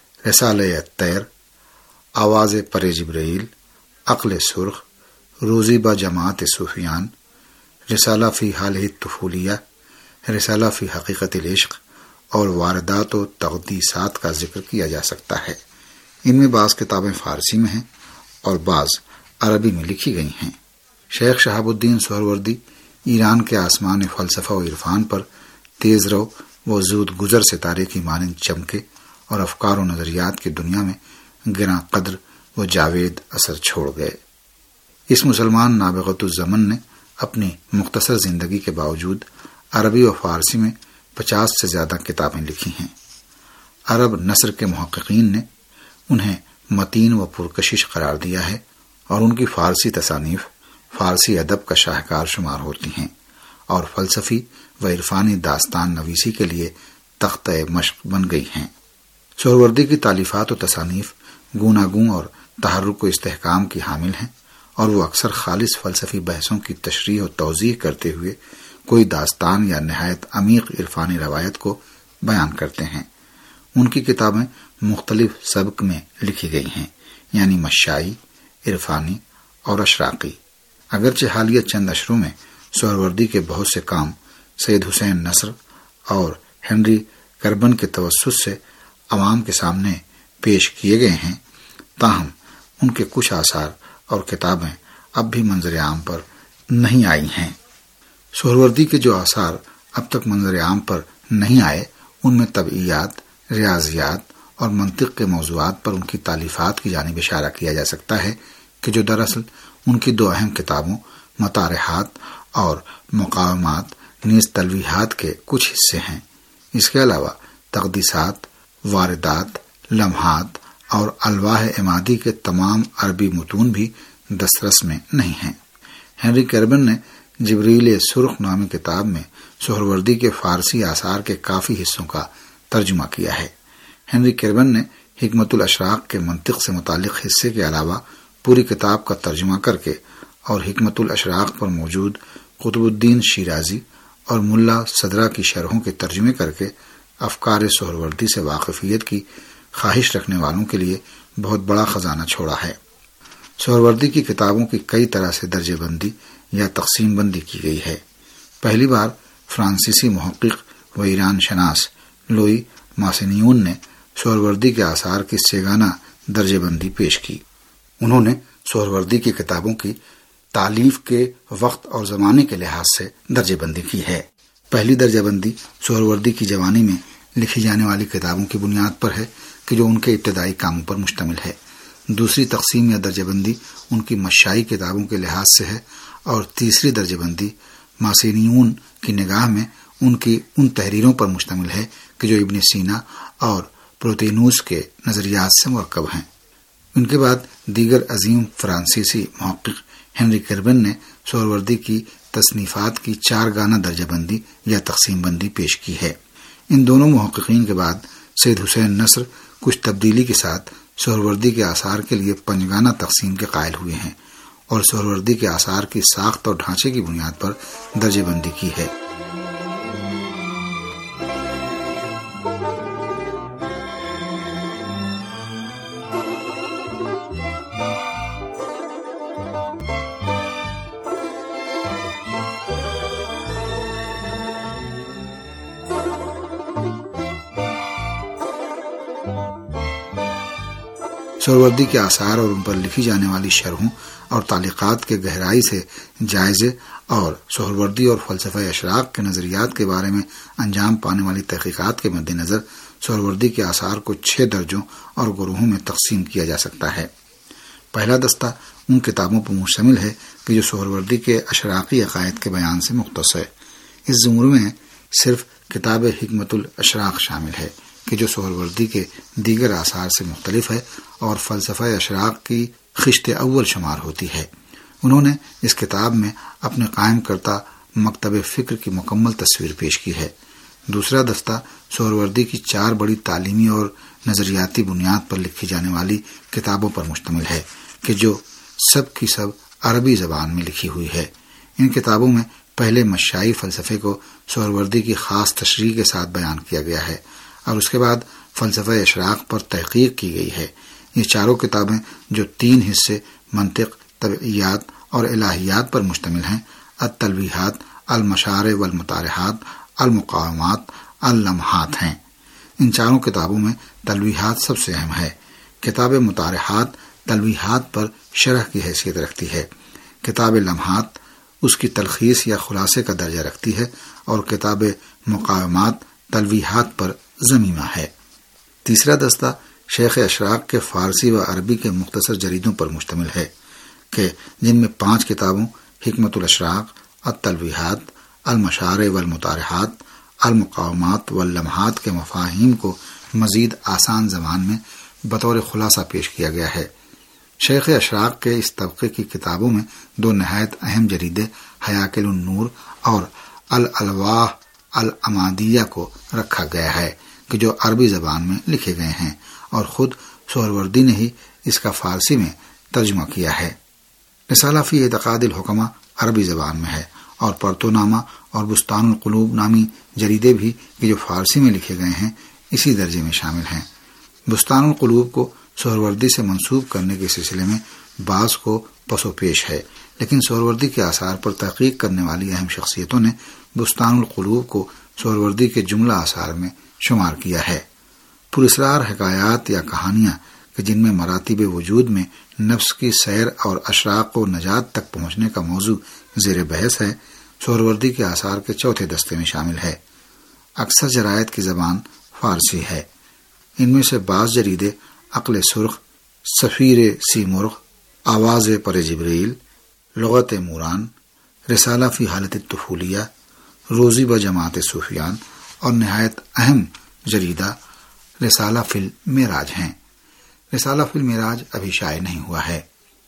رسالہ الطیر، آواز پر جبرائیل، عقل سرخ، روزی با جماعت صوفیان، رسالہ فی حالہ الطفولیہ، رسالہ فی حقیقت العشق اور واردات و تقدیسات کا ذکر کیا جا سکتا ہے۔ ان میں بعض کتابیں فارسی میں ہیں اور بعض عربی میں لکھی گئی ہیں۔ شیخ شہاب الدین سہروردی ایران کے آسمان فلسفہ و عرفان پر تیز رو و زود گزر ستارے کی مانند چمکے اور افکار و نظریات کی دنیا میں گراں قدر و جاوید اثر چھوڑ گئے۔ اس مسلمان نابغت الزمن نے اپنی مختصر زندگی کے باوجود عربی و فارسی میں پچاس سے زیادہ کتابیں لکھی ہیں۔ عرب نثر کے محققین نے انہیں متین و پرکشش قرار دیا ہے اور ان کی فارسی تصانیف فارسی ادب کا شاہکار شمار ہوتی ہیں اور فلسفی و عرفانی داستان نویسی کے لیے تختہ مشق بن گئی ہیں۔ سہروردی کی تالیفات و تصانیف گوناگون اور تحرک و استحکام کی حامل ہیں اور وہ اکثر خالص فلسفی بحثوں کی تشریح و توضیح کرتے ہوئے کوئی داستان یا نہایت عمیق عرفانی روایت کو بیان کرتے ہیں۔ ان کی کتابیں مختلف سبق میں لکھی گئی ہیں، یعنی مشائی، عرفانی اور اشراقی۔ اگرچہ حالیہ چند اشروں میں سہروردی کے بہت سے کام سید حسین نصر اور ہنری کربن کے توسط سے عوام کے سامنے پیش کیے گئے ہیں، تاہم ان کے کچھ آثار اور کتابیں اب بھی منظر عام پر نہیں آئی ہیں۔ سہروردی کے جو آثار اب تک منظر عام پر نہیں آئے ان میں طبعیات، ریاضیات اور منطق کے موضوعات پر ان کی تالیفات کی جانب اشارہ کیا جا سکتا ہے کہ جو دراصل ان کی دو اہم کتابوں مطارحات اور مقامات نیز تلویحات کے کچھ حصے ہیں۔ اس کے علاوہ تقدیسات، واردات، لمحات اور الواح عمادی کے تمام عربی متون بھی دسترس میں نہیں ہیں۔ ہنری کربن نے جبریل سرخ نامی کتاب میں سہروردی کے فارسی آثار کے کافی حصوں کا ترجمہ کیا ہے۔ ہنری کربن نے حکمت الاشراق کے منطق سے متعلق حصے کے علاوہ پوری کتاب کا ترجمہ کر کے اور حکمت الاشراق پر موجود قطب الدین شیرازی اور ملا صدرہ کی شرحوں کے ترجمے کر کے افکار سہروردی سے واقفیت کی خواہش رکھنے والوں کے لیے بہت بڑا خزانہ چھوڑا ہے۔ سہروردی کی کتابوں کی کئی طرح سے درجہ بندی یا تقسیم بندی کی گئی ہے۔ پہلی بار فرانسیسی محقق و ایران شناس لوئی ماسینیون نے سہروردی کے آثار کی سیگانہ درجہ بندی پیش کی۔ انہوں نے سہروردی کی کتابوں کی تالیف کے وقت اور زمانے کے لحاظ سے درجہ بندی کی ہے۔ پہلی درجہ بندی سہروردی کی جوانی میں لکھی جانے والی کتابوں کی بنیاد پر ہے کہ جو ان کے ابتدائی کاموں پر مشتمل ہے۔ دوسری تقسیم یا درجہ بندی ان کی مشائی کتابوں کے لحاظ سے ہے، اور تیسری درجہ بندی ماسینیون کی نگاہ میں ان کی ان تحریروں پر مشتمل ہے کہ جو ابن سینا اور پروتینوس کے نظریات سے مرکب ہیں۔ ان کے بعد دیگر عظیم فرانسیسی محقق ہنری کربن نے سہروردی کی تصنیفات کی چار گانہ درجہ بندی یا تقسیم بندی پیش کی ہے۔ ان دونوں محققین کے بعد سید حسین نصر کچھ تبدیلی کے ساتھ سہروردی کے آثار کے لیے پنجگانہ تقسیم کے قائل ہوئے ہیں اور سہروردی کے آثار کی ساخت اور ڈھانچے کی بنیاد پر درجہ بندی کی ہے۔ سہروردی کے آثار اور ان پر لکھی جانے والی شرحوں اور تعلیقات کے گہرائی سے جائزے اور سہروردی اور فلسفہ اشراق کے نظریات کے بارے میں انجام پانے والی تحقیقات کے مد نظر سہروردی کے آثار کو چھ درجوں اور گروہوں میں تقسیم کیا جا سکتا ہے۔ پہلا دستہ ان کتابوں پر مشتمل ہے کہ جو سہروردی کے اشراقی عقائد کے بیان سے مختص ہے۔ اس زمرے میں صرف کتاب حکمت الاشراق شامل ہے کہ جو سہروردی کے دیگر آثار سے مختلف ہے اور فلسفہ اشراق کی خشت اول شمار ہوتی ہے۔ انہوں نے اس کتاب میں اپنے قائم کردہ مکتب فکر کی مکمل تصویر پیش کی ہے۔ دوسرا دستہ سہروردی کی چار بڑی تعلیمی اور نظریاتی بنیاد پر لکھی جانے والی کتابوں پر مشتمل ہے کہ جو سب کی سب عربی زبان میں لکھی ہوئی ہے۔ ان کتابوں میں پہلے مشائی فلسفے کو سہروردی کی خاص تشریح کے ساتھ بیان کیا گیا ہے اور اس کے بعد فلسفہ اشراق پر تحقیق کی گئی ہے۔ یہ چاروں کتابیں جو تین حصے منطق، طبعیات اور الہیات پر مشتمل ہیں، التلویحات، المشارع والمطارحات، المقامات، اللمحات ہیں۔ ان چاروں کتابوں میں تلویحات سب سے اہم ہے۔ کتاب مطارحات تلویحات پر شرح کی حیثیت رکھتی ہے، کتاب لمحات اس کی تلخیص یا خلاصے کا درجہ رکھتی ہے اور کتاب مقامات تلویحات پر ضمیمہ ہے۔ تیسرا دستہ شیخ اشراق کے فارسی و عربی کے مختصر جریدوں پر مشتمل ہے کہ جن میں پانچ کتابوں حکمت الاشراق، التلویحات، المشارع والمطارحات، المقامات واللمحات کے مفاہیم کو مزید آسان زبان میں بطور خلاصہ پیش کیا گیا ہے۔ شیخ اشراق کے اس طبقے کی کتابوں میں دو نہایت اہم جریدے حیاکل النور اور الالواح العمادیہ کو رکھا گیا ہے کہ جو عربی زبان میں لکھے گئے ہیں اور خود سہروردی نے ہی اس کا فارسی میں ترجمہ کیا ہے۔ رسالہ فی اعتقاد الحکمہ عربی زبان میں ہے اور پرتو نامہ اور بستان القلوب نامی جریدے بھی کہ جو فارسی میں لکھے گئے ہیں اسی درجے میں شامل ہیں۔ بستان القلوب کو سہروردی سے منسوب کرنے کے سلسلے میں بعض کو پس و پیش ہے، لیکن سہروردی کے آثار پر تحقیق کرنے والی اہم شخصیتوں نے بستان القلوب کو سہروردی کے جملہ آثار میں شمار کیا ہے۔ پراسرار حکایات یا کہانیاں کہ جن میں مراتب وجود میں نفس کی سیر اور اشراق و نجات تک پہنچنے کا موضوع زیر بحث ہے، سہروردی کے آثار کے چوتھے دستے میں شامل ہے۔ اکثر جرائد کی زبان فارسی ہے۔ ان میں سے بعض جریدے عقل سرخ، سفیر سیمرغ، آواز پر جبریل، لغت موران، رسالہ فی حالت الطفولیہ، روزی ب جماعت صوفیان اور نہایت اہم جریدہ رسالہ فی المعراج ہیں۔ رسالہ فی المعراج ابھی شائع نہیں ہوا ہے۔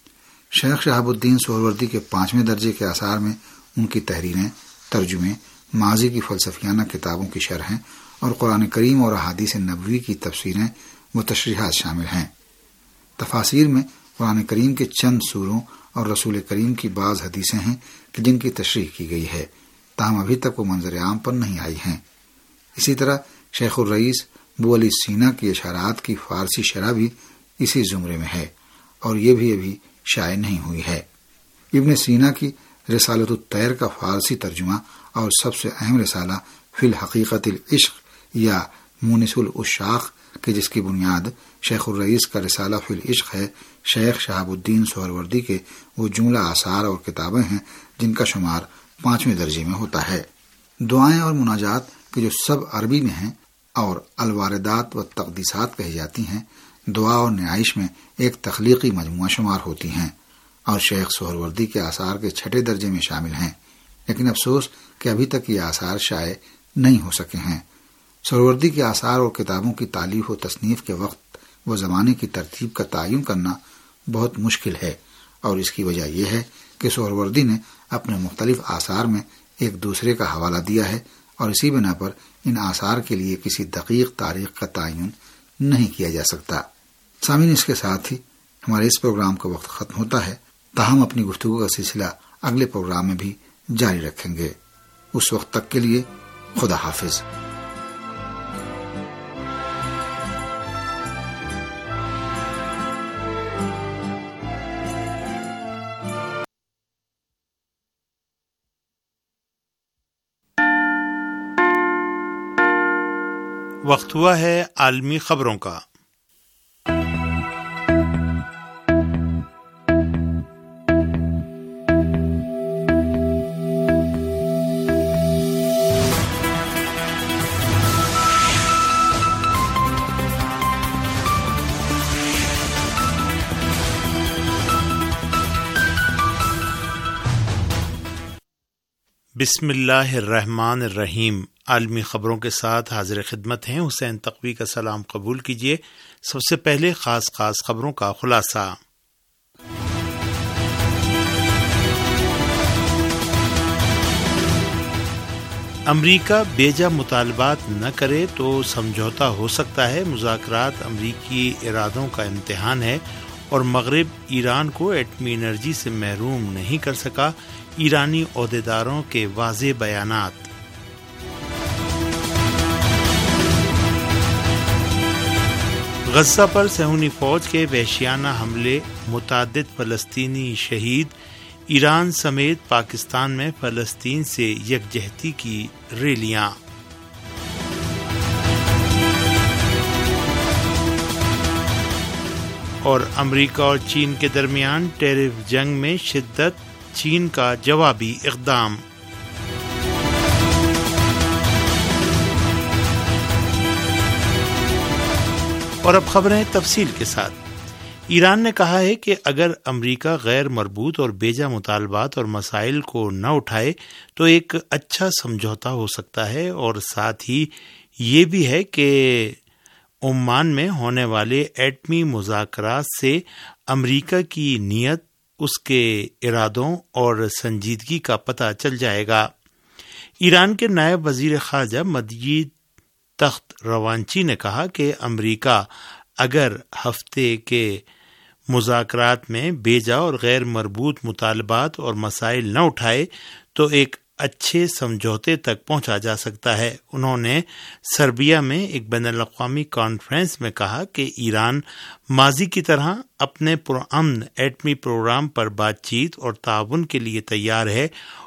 شیخ شہاب الدین سہروردی کے پانچویں درجے کے آثار میں ان کی تحریریں، ترجمے، ماضی کی فلسفیانہ کتابوں کی شرحیں اور قرآن کریم اور احادیث نبوی کی تفسیریں و تشریحات شامل ہیں۔ تفاسیر میں قرآن کریم کے چند سوروں اور رسول کریم کی بعض حدیثیں ہیں کہ جن کی تشریح کی گئی ہے، تاہم ابھی تک وہ منظر عام پر نہیں آئی ہیں۔ اسی طرح شیخ الرئیس بو علی سینا کی اشارات کی فارسی شرح بھی اسی زمرے میں ہے اور یہ بھی ابھی شائع نہیں ہوئی ہے۔ ابن سینا کی رسالۃ الطیر کا فارسی ترجمہ اور سب سے اہم رسالہ فی الحقیقت العشق یا مونس العشاق کہ جس کی بنیاد شیخ الرئیس کا رسالہ فی العشق ہے، شیخ شہاب الدین سہروردی کے وہ جملہ آثار اور کتابیں ہیں جن کا شمار پانچویں درجے میں ہوتا ہے۔ دعائیں اور مناجات کہ جو سب عربی میں ہیں اور الواردات و تقدیسات کہی جاتی ہیں، دعا اور نیائش میں ایک تخلیقی مجموعہ شمار ہوتی ہیں اور شیخ سہروردی کے آثار کے چھٹے درجے میں شامل ہیں، لیکن افسوس کہ ابھی تک یہ آثار شائع نہیں ہو سکے ہیں۔ سہروردی کے آثار اور کتابوں کی تالیف و تصنیف کے وقت و زمانے کی ترتیب کا تعین کرنا بہت مشکل ہے، اور اس کی وجہ یہ ہے کہ سہروردی نے اپنے مختلف آثار میں ایک دوسرے کا حوالہ دیا ہے اور اسی بنا پر ان آثار کے لیے کسی دقیق تاریخ کا تعین نہیں کیا جا سکتا۔ سامعین، اس کے ساتھ ہی ہمارے اس پروگرام کا وقت ختم ہوتا ہے، تاہم اپنی گفتگو کا سلسلہ اگلے پروگرام میں بھی جاری رکھیں گے۔ اس وقت تک کے لیے خدا حافظ۔ وقت ہوا ہے عالمی خبروں کا۔ بسم اللہ الرحمن الرحیم۔ عالمی خبروں کے ساتھ حاضر خدمت ہیں حسین تقوی کا سلام قبول کیجیے۔ سب سے پہلے خاص خاص خبروں کا خلاصہ۔ امریکہ بیجا مطالبات نہ کرے تو سمجھوتا ہو سکتا ہے۔ مذاکرات امریکی ارادوں کا امتحان ہے اور مغرب ایران کو ایٹمی انرجی سے محروم نہیں کر سکا۔ ایرانی عہدیداروں کے واضح بیانات۔ غزہ پر صہیونی فوج کے وحشیانہ حملے، متعدد فلسطینی شہید۔ ایران سمیت پاکستان میں فلسطین سے یکجہتی کی ریلیاں۔ اور امریکہ اور چین کے درمیان ٹیرف جنگ میں شدت، چین کا جوابی اقدام۔ اور اب خبریں تفصیل کے ساتھ۔ ایران نے کہا ہے کہ اگر امریکہ غیر مربوط اور بیجا مطالبات اور مسائل کو نہ اٹھائے تو ایک اچھا سمجھوتا ہو سکتا ہے، اور ساتھ ہی یہ بھی ہے کہ عمان میں ہونے والے ایٹمی مذاکرات سے امریکہ کی نیت، اس کے ارادوں اور سنجیدگی کا پتہ چل جائے گا۔ ایران کے نائب وزیر خارجہ مجید تخت روانچی نے کہا کہ امریکہ اگر ہفتے کے مذاکرات میں بیجا اور غیر مربوط مطالبات اور مسائل نہ اٹھائے تو ایک اچھے سمجھوتے تک پہنچا جا سکتا ہے۔ انہوں نے سربیا میں ایک بین الاقوامی کانفرنس میں کہا کہ ایران ماضی کی طرح اپنے پرامن ایٹمی پروگرام پر بات چیت اور تعاون کے لیے تیار ہے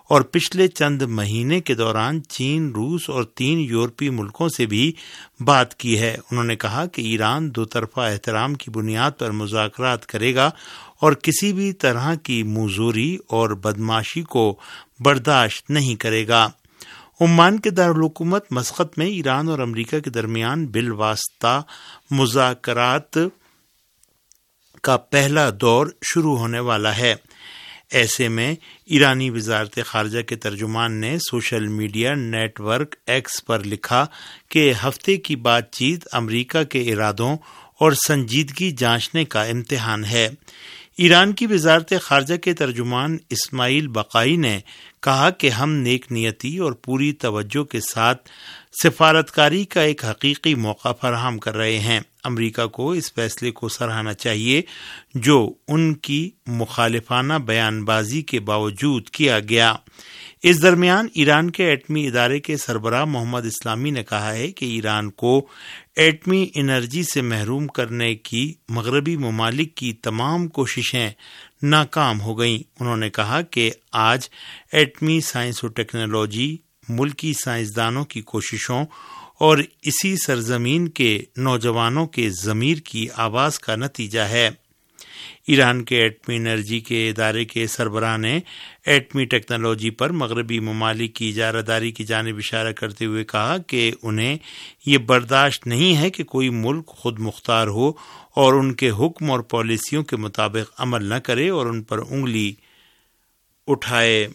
اور پچھلے چند مہینے کے دوران چین، روس اور تین یورپی ملکوں سے بھی بات کی ہے۔ انہوں نے کہا کہ ایران دو طرفہ احترام کی بنیاد پر مذاکرات کرے گا اور کسی بھی طرح کی منظوری اور بدماشی کو برداشت نہیں کرے گا۔ عمان کے دارالحکومت مسقط میں ایران اور امریکہ کے درمیان بالواسطہ مذاکرات کا پہلا دور شروع ہونے والا ہے۔ ایسے میں ایرانی وزارت خارجہ کے ترجمان نے social media network X پر لکھا کہ ہفتے کی بات چیت امریکہ کے ارادوں اور سنجیدگی جانچنے کا امتحان ہے۔ ایران کی وزارت خارجہ کے ترجمان اسماعیل بقائی نے کہا کہ ہم نیک نیتی اور پوری توجہ کے ساتھ سفارتکاری کا ایک حقیقی موقع فراہم کر رہے ہیں۔ امریکہ کو اس فیصلے کو سراہنا چاہیے جو ان کی مخالفانہ بیان بازی کے باوجود کیا گیا۔ اس درمیان ایران کے ایٹمی ادارے کے سربراہ محمد اسلامی نے کہا ہے کہ ایران کو ایٹمی انرجی سے محروم کرنے کی مغربی ممالک کی تمام کوششیں ناکام ہو گئیں۔ انہوں نے کہا کہ آج ایٹمی سائنس و ٹیکنالوجی ملکی سائنسدانوں کی کوششوں اور اسی سرزمین کے نوجوانوں کے ضمیر کی آواز کا نتیجہ ہے۔ ایران کے ایٹمی انرجی کے ادارے کے سربراہ نے ایٹمی ٹیکنالوجی پر مغربی ممالک کی اجارہ داری کی جانب اشارہ کرتے ہوئے کہا کہ انہیں یہ برداشت نہیں ہے کہ کوئی ملک خود مختار ہو اور ان کے حکم اور پالیسیوں کے مطابق عمل نہ کرے اور ان پر انگلی اٹھائے۔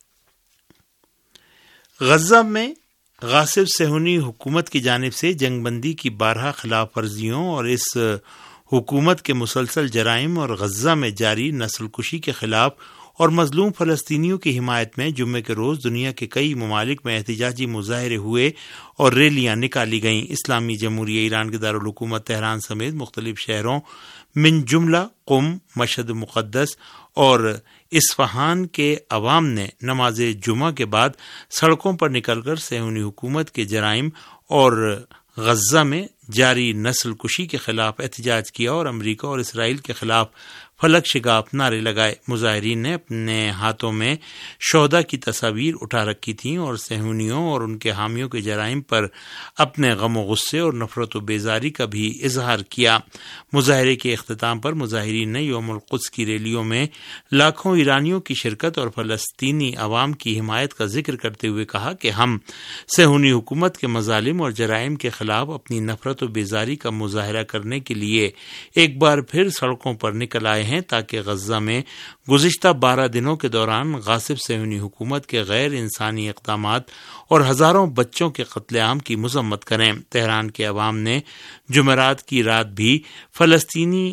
غزہ میں غاصب صہیونی حکومت کی جانب سے جنگ بندی کی بارہا خلاف ورزیوں اور اس حکومت کے مسلسل جرائم اور غزہ میں جاری نسل کشی کے خلاف اور مظلوم فلسطینیوں کی حمایت میں جمعے کے روز دنیا کے کئی ممالک میں احتجاجی مظاہرے ہوئے اور ریلیاں نکالی گئیں۔ اسلامی جمہوریہ ایران کے دارالحکومت تہران سمیت مختلف شہروں من جملہ قم، مشہد مقدس اور اصفہان کے عوام نے نماز جمعہ کے بعد سڑکوں پر نکل کر صہیونی حکومت کے جرائم اور غزہ میں جاری نسل کشی کے خلاف احتجاج کیا اور امریکہ اور اسرائیل کے خلاف فلک شگاف نعرے لگائے۔ مظاہرین نے اپنے ہاتھوں میں شہداء کی تصاویر اٹھا رکھی تھیں اور صہیونیوں اور ان کے حامیوں کے جرائم پر اپنے غم و غصے اور نفرت و بیزاری کا بھی اظہار کیا۔ مظاہرے کے اختتام پر مظاہرین نے یوم القدس کی ریلیوں میں لاکھوں ایرانیوں کی شرکت اور فلسطینی عوام کی حمایت کا ذکر کرتے ہوئے کہا کہ ہم صہیونی حکومت کے مظالم اور جرائم کے خلاف اپنی نفرت و بیزاری کا مظاہرہ کرنے کے لیے ایک بار پھر سڑکوں پر نکل آئے ہیں تاکہ غزہ میں گزشتہ بارہ دنوں کے دوران غاصب صہیونی حکومت کے غیر انسانی اقدامات اور ہزاروں بچوں کے قتل عام کی مذمت کریں۔ تہران کے عوام نے جمعرات کی رات بھی فلسطینی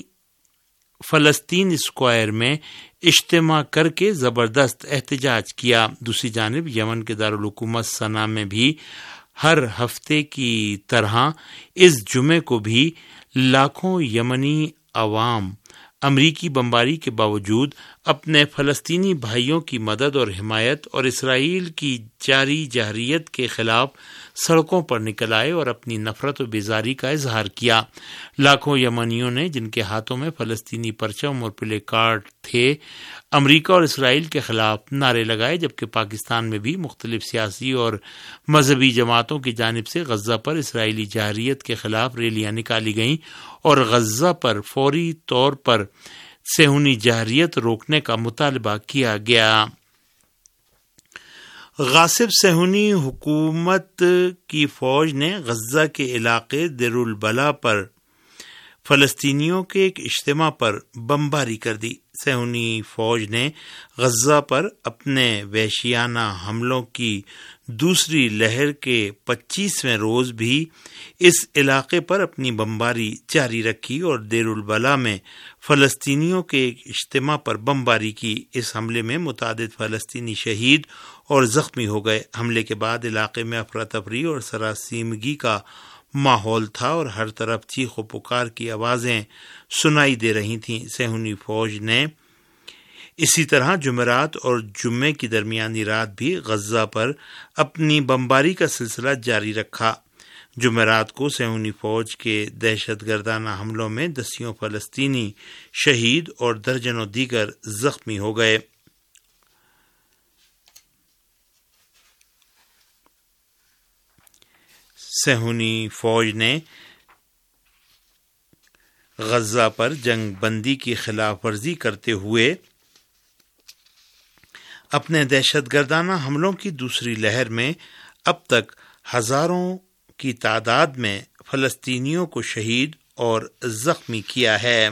فلسطین اسکوائر میں اجتماع کر کے زبردست احتجاج کیا۔ دوسری جانب یمن کے دارالحکومت صنعا میں بھی ہر ہفتے کی طرح اس جمعے کو بھی لاکھوں یمنی عوام امریکی بمباری کے باوجود اپنے فلسطینی بھائیوں کی مدد اور حمایت اور اسرائیل کی جاری جارحیت کے خلاف سڑکوں پر نکل آئے اور اپنی نفرت و بیزاری کا اظہار کیا۔ لاکھوں یمنیوں نے جن کے ہاتھوں میں فلسطینی پرچم اور پلے کارڈ تھے امریکہ اور اسرائیل کے خلاف نعرے لگائے، جبکہ پاکستان میں بھی مختلف سیاسی اور مذہبی جماعتوں کی جانب سے غزہ پر اسرائیلی جارحیت کے خلاف ریلیاں نکالی گئیں اور غزہ پر فوری طور پر صہیونی جارحیت روکنے کا مطالبہ کیا گیا۔ غاصب صہیونی حکومت کی فوج نے غزہ کے علاقے دیر البلح پر فلسطینیوں کے ایک اجتماع پر بمباری کر دی۔ صہیونی فوج نے غزہ پر اپنے وحشیانہ حملوں کی دوسری لہر کے پچیسویں روز بھی اس علاقے پر اپنی بمباری جاری رکھی اور دیر البلح میں فلسطینیوں کے ایک اجتماع پر بمباری کی۔ اس حملے میں متعدد فلسطینی شہید اور زخمی ہو گئے۔ حملے کے بعد علاقے میں افراتفری اور سراسیمگی کا ماحول تھا اور ہر طرف چیخ و پکار کی آوازیں سنائی دے رہی تھیں۔ صہیونی فوج نے اسی طرح جمعرات اور جمعے کی درمیانی رات بھی غزہ پر اپنی بمباری کا سلسلہ جاری رکھا۔ جمعرات کو صہیونی فوج کے دہشت گردانہ حملوں میں دسیوں فلسطینی شہید اور درجنوں دیگر زخمی ہو گئے۔ صہیونی فوج نے غزہ پر جنگ بندی کی خلاف ورزی کرتے ہوئے اپنے دہشت گردانہ حملوں کی دوسری لہر میں اب تک ہزاروں کی تعداد میں فلسطینیوں کو شہید اور زخمی کیا ہے۔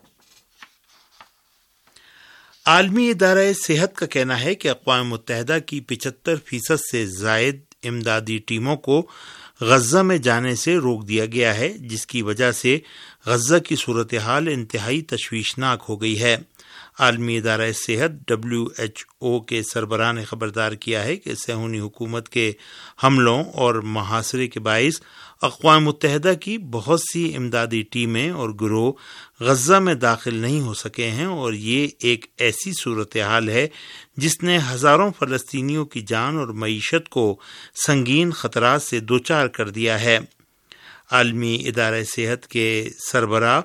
عالمی ادارہ صحت کا کہنا ہے کہ اقوام متحدہ کی پچہتر فیصد سے زائد امدادی ٹیموں کو غزہ میں جانے سے روک دیا گیا ہے، جس کی وجہ سے غزہ کی صورتحال انتہائی تشویشناک ہو گئی ہے۔ عالمی ادارہ صحت ڈبلیو ایچ او کے سربراہ نے خبردار کیا ہے کہ صہیونی حکومت کے حملوں اور محاصرے کے باعث اقوام متحدہ کی بہت سی امدادی ٹیمیں اور گروہ غزہ میں داخل نہیں ہو سکے ہیں، اور یہ ایک ایسی صورتحال ہے جس نے ہزاروں فلسطینیوں کی جان اور معیشت کو سنگین خطرات سے دوچار کر دیا ہے۔ عالمی ادارہ صحت کے سربراہ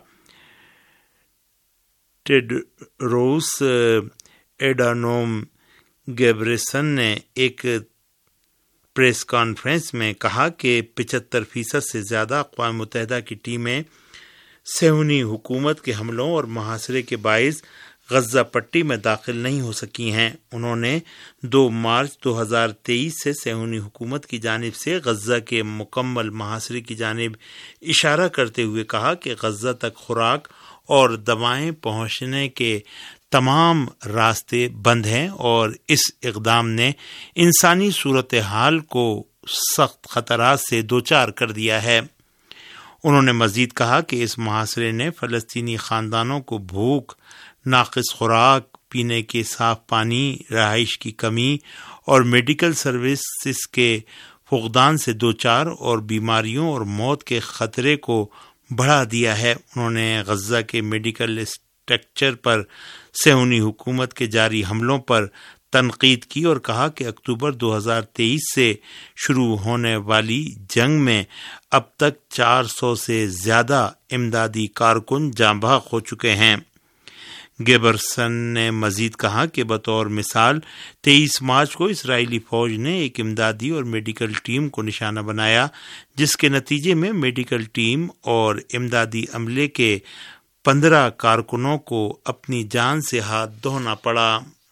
ٹیڈروس ایڈانوم گیبریسن نے ایک پریس کانفرنس میں کہا کہ پچہتر فیصد سے زیادہ اقوام متحدہ کی ٹیمیں صہیونی حکومت کے حملوں اور محاصرے کے باعث غزہ پٹی میں داخل نہیں ہو سکی ہیں۔ انہوں نے دو مارچ دو ہزار تیئیس سے صہیونی حکومت کی جانب سے غزہ کے مکمل محاصرے کی جانب اشارہ کرتے ہوئے کہا کہ غزہ تک خوراک اور دوائیں پہنچنے کے تمام راستے بند ہیں، اور اس اقدام نے انسانی صورتحال کو سخت خطرات سے دوچار کر دیا ہے۔ انہوں نے مزید کہا کہ اس محاصرے نے فلسطینی خاندانوں کو بھوک، ناقص خوراک، پینے کے صاف پانی، رہائش کی کمی اور میڈیکل سروسز کے فقدان سے دوچار اور بیماریوں اور موت کے خطرے کو بڑھا دیا ہے۔ انہوں نے غزہ کے میڈیکل اسٹرکچر پر صہیونی حکومت کے جاری حملوں پر تنقید کی اور کہا کہ اکتوبر دو ہزار تیئیس سے شروع ہونے والی جنگ میں اب تک چار سو سے زیادہ امدادی کارکن جاں بحق ہو چکے ہیں۔ گیبرسن نے مزید کہا کہ بطور مثال تیئیس مارچ کو اسرائیلی فوج نے ایک امدادی اور میڈیکل ٹیم کو نشانہ بنایا، جس کے نتیجے میں میڈیکل ٹیم اور امدادی عملے کے پندرہ کارکنوں کو اپنی جان سے ہاتھ دھونا پڑا۔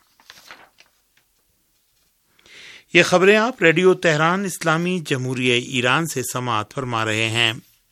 یہ خبریں آپ ریڈیو تہران اسلامی جمہوریہ ایران سے سماعت فرما رہے ہیں۔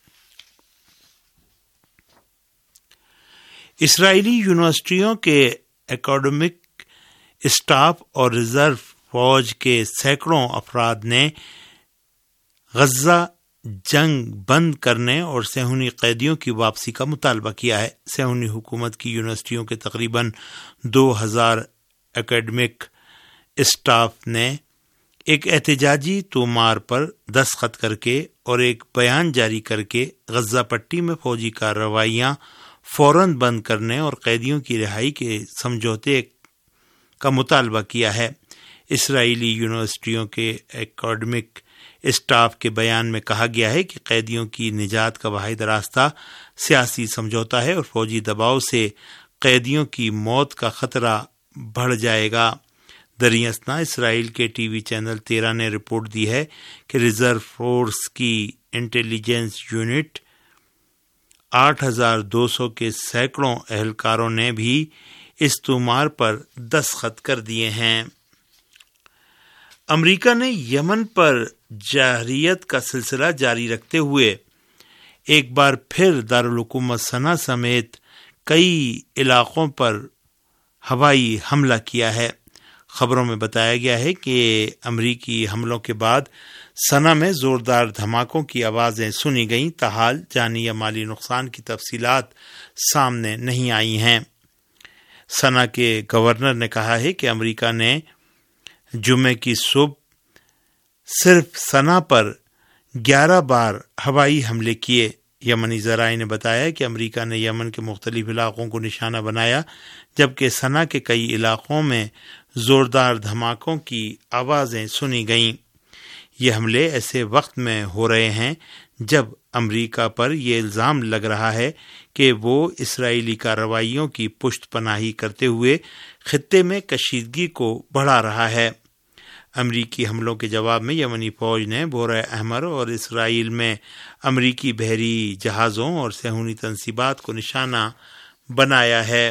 اسرائیلی یونیورسٹیوں کے اکیڈمک اسٹاف اور ریزرو فوج کے سینکڑوں افراد نے غزہ جنگ بند کرنے اور صہیونی قیدیوں کی واپسی کا مطالبہ کیا ہے۔ صہیونی حکومت کی یونیورسٹیوں کے تقریباً دو ہزار اکیڈمک اسٹاف نے ایک احتجاجی تومار پر دستخط کر کے اور ایک بیان جاری کر کے غزہ پٹی میں فوجی کارروائیاں فوراً بند کرنے اور قیدیوں کی رہائی کے سمجھوتے کا مطالبہ کیا ہے۔ اسرائیلی یونیورسٹیوں کے اکیڈمک اسٹاف کے بیان میں کہا گیا ہے کہ قیدیوں کی نجات کا واحد راستہ سیاسی سمجھوتا ہے اور فوجی دباؤ سے قیدیوں کی موت کا خطرہ بڑھ جائے گا۔ دریں اثنا اسرائیل کے ٹی وی چینل تیرہ نے رپورٹ دی ہے کہ ریزرو فورس کی انٹیلیجنس یونٹ آٹھ ہزار دو سو کے سینکڑوں اہلکاروں نے بھی اس تومار پر دستخط کر دیے ہیں۔ امریکہ نے یمن پر جارحیت کا سلسلہ جاری رکھتے ہوئے ایک بار پھر دارالحکومت صنعا سمیت کئی علاقوں پر ہوائی حملہ کیا ہے۔ خبروں میں بتایا گیا ہے کہ امریکی حملوں کے بعد صنعا میں زوردار دھماکوں کی آوازیں سنی گئیں، تاحال جانی یا مالی نقصان کی تفصیلات سامنے نہیں آئی ہیں۔ صنعا کے گورنر نے کہا ہے کہ امریکہ نے جمعے کی صبح صرف صنعا پر گیارہ بار ہوائی حملے کیے۔ یمنی ذرائع نے بتایا کہ امریکہ نے یمن کے مختلف علاقوں کو نشانہ بنایا، جبکہ صنعا کے کئی علاقوں میں زوردار دھماکوں کی آوازیں سنی گئیں۔ یہ حملے ایسے وقت میں ہو رہے ہیں جب امریکہ پر یہ الزام لگ رہا ہے کہ وہ اسرائیلی کارروائیوں کی پشت پناہی کرتے ہوئے خطے میں کشیدگی کو بڑھا رہا ہے۔ امریکی حملوں کے جواب میں یمنی فوج نے بحیرہ احمر اور اسرائیل میں امریکی بحری جہازوں اور صہیونی تنصیبات کو نشانہ بنایا ہے۔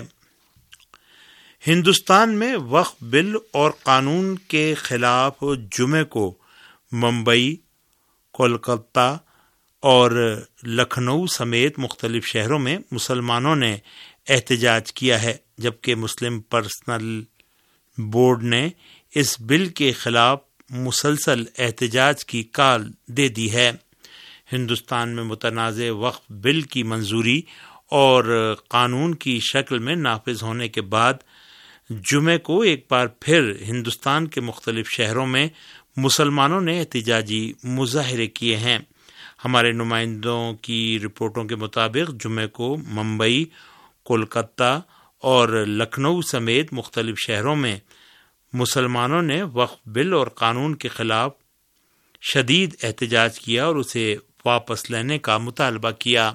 ہندوستان میں وقف بل اور قانون کے خلاف جمعے کو ممبئی، کولکتہ اور لکھنؤ سمیت مختلف شہروں میں مسلمانوں نے احتجاج کیا ہے، جبکہ مسلم پرسنل بورڈ نے اس بل کے خلاف مسلسل احتجاج کی کال دے دی ہے۔ ہندوستان میں متنازع وقف بل کی منظوری اور قانون کی شکل میں نافذ ہونے کے بعد جمعے کو ایک بار پھر ہندوستان کے مختلف شہروں میں مسلمانوں نے احتجاجی مظاہرے کیے ہیں۔ ہمارے نمائندوں کی رپورٹوں کے مطابق جمعے کو ممبئی، کولکتہ اور لکھنؤ سمیت مختلف شہروں میں مسلمانوں نے وقف بل اور قانون کے خلاف شدید احتجاج کیا اور اسے واپس لینے کا مطالبہ کیا۔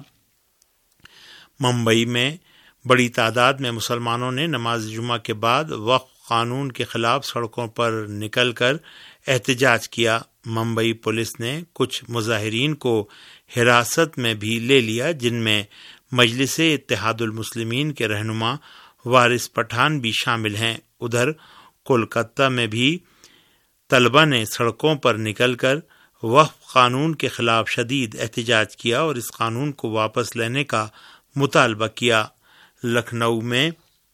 ممبئی میں بڑی تعداد میں مسلمانوں نے نماز جمعہ کے بعد وقف قانون کے خلاف سڑکوں پر نکل کر احتجاج کیا۔ ممبئی پولیس نے کچھ مظاہرین کو حراست میں بھی لے لیا، جن میں مجلس اتحاد المسلمین کے رہنما وارث پٹھان بھی شامل ہیں۔ ادھر کولکتہ میں بھی طلبہ نے سڑکوں پر نکل کر وقف قانون کے خلاف شدید احتجاج کیا اور اس قانون کو واپس لینے کا مطالبہ کیا۔ لکھنؤ میں